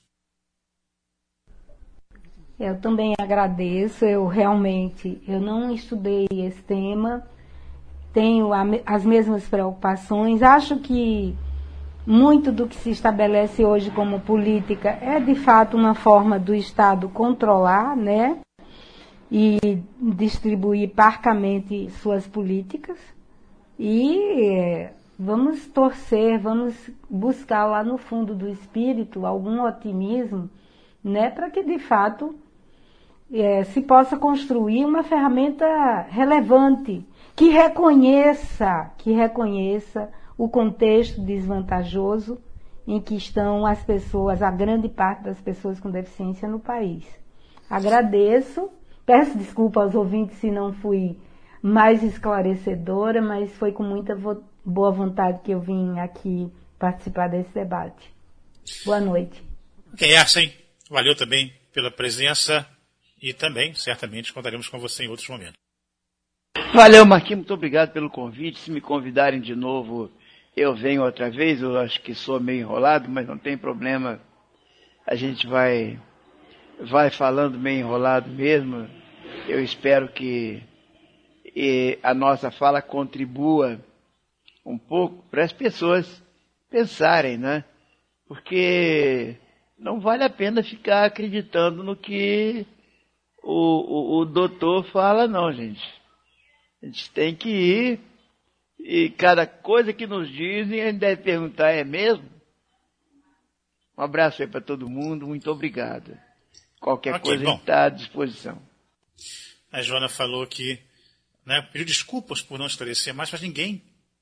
F: Eu também agradeço, eu não estudei esse tema, tenho as mesmas preocupações, acho que muito do que se estabelece hoje como política é de fato uma forma do Estado controlar, né, e distribuir parcamente suas políticas, e vamos torcer, vamos buscar lá no fundo do espírito algum otimismo, né, para que de fato se possa construir uma ferramenta relevante, que reconheça o contexto desvantajoso em que estão as pessoas, a grande parte das pessoas com deficiência no país. Agradeço, peço desculpa aos ouvintes se não fui mais esclarecedora, mas foi com muita boa vontade que eu vim aqui participar desse debate. Boa noite.
C: Ok, assim, valeu também pela presença e também, certamente, contaremos com você em outros momentos.
G: Valeu, Marquinhos, muito obrigado pelo convite. Se me convidarem de novo, eu venho outra vez. Eu acho que sou meio enrolado, mas não tem problema. A gente vai falando meio enrolado mesmo. Eu espero que a nossa fala contribua um pouco para as pessoas pensarem, né? Porque não vale a pena ficar acreditando no que o doutor fala, não, gente. A gente tem que ir e cada coisa que nos dizem a gente deve perguntar, é mesmo? Um abraço aí para todo mundo, muito obrigado. Qualquer coisa a gente está à disposição.
C: A Joana falou que pediu desculpas por não esclarecer mais, mas ninguém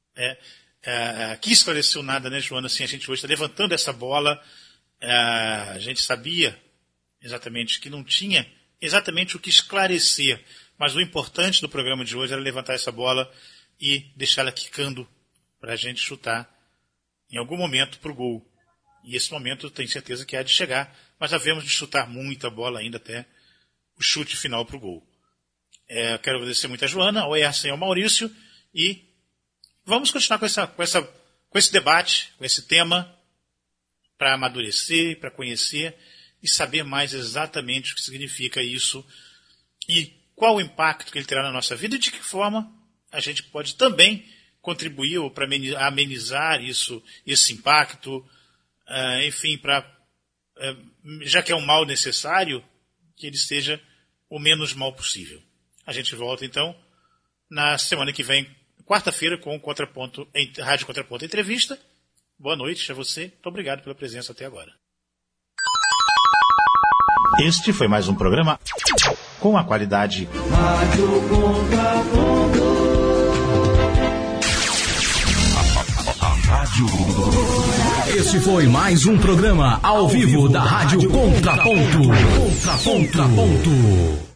C: aqui esclareceu nada, né, Joana? Assim, a gente hoje está levantando essa bola, a gente sabia exatamente que não tinha exatamente o que esclarecer, mas o importante do programa de hoje era levantar essa bola e deixá-la quicando para a gente chutar em algum momento para o gol. E esse momento tenho certeza que há de chegar, mas havemos de chutar muita bola ainda até o chute final para o gol. Quero agradecer muito a Joana, ao Erson e ao Maurício, e vamos continuar com esse debate, com esse tema, para amadurecer, para conhecer e saber mais exatamente o que significa isso e qual o impacto que ele terá na nossa vida e de que forma a gente pode também contribuir ou para amenizar esse impacto, enfim, já que é um mal necessário, que ele seja o menos mal possível. A gente volta, então, na semana que vem, quarta-feira, com o Rádio Contraponto Entrevista. Boa noite a você. Muito obrigado pela presença até agora.
B: Este foi mais um programa com a qualidade
A: Rádio Contraponto. Este foi mais um programa ao vivo da Rádio Contraponto. Contraponto.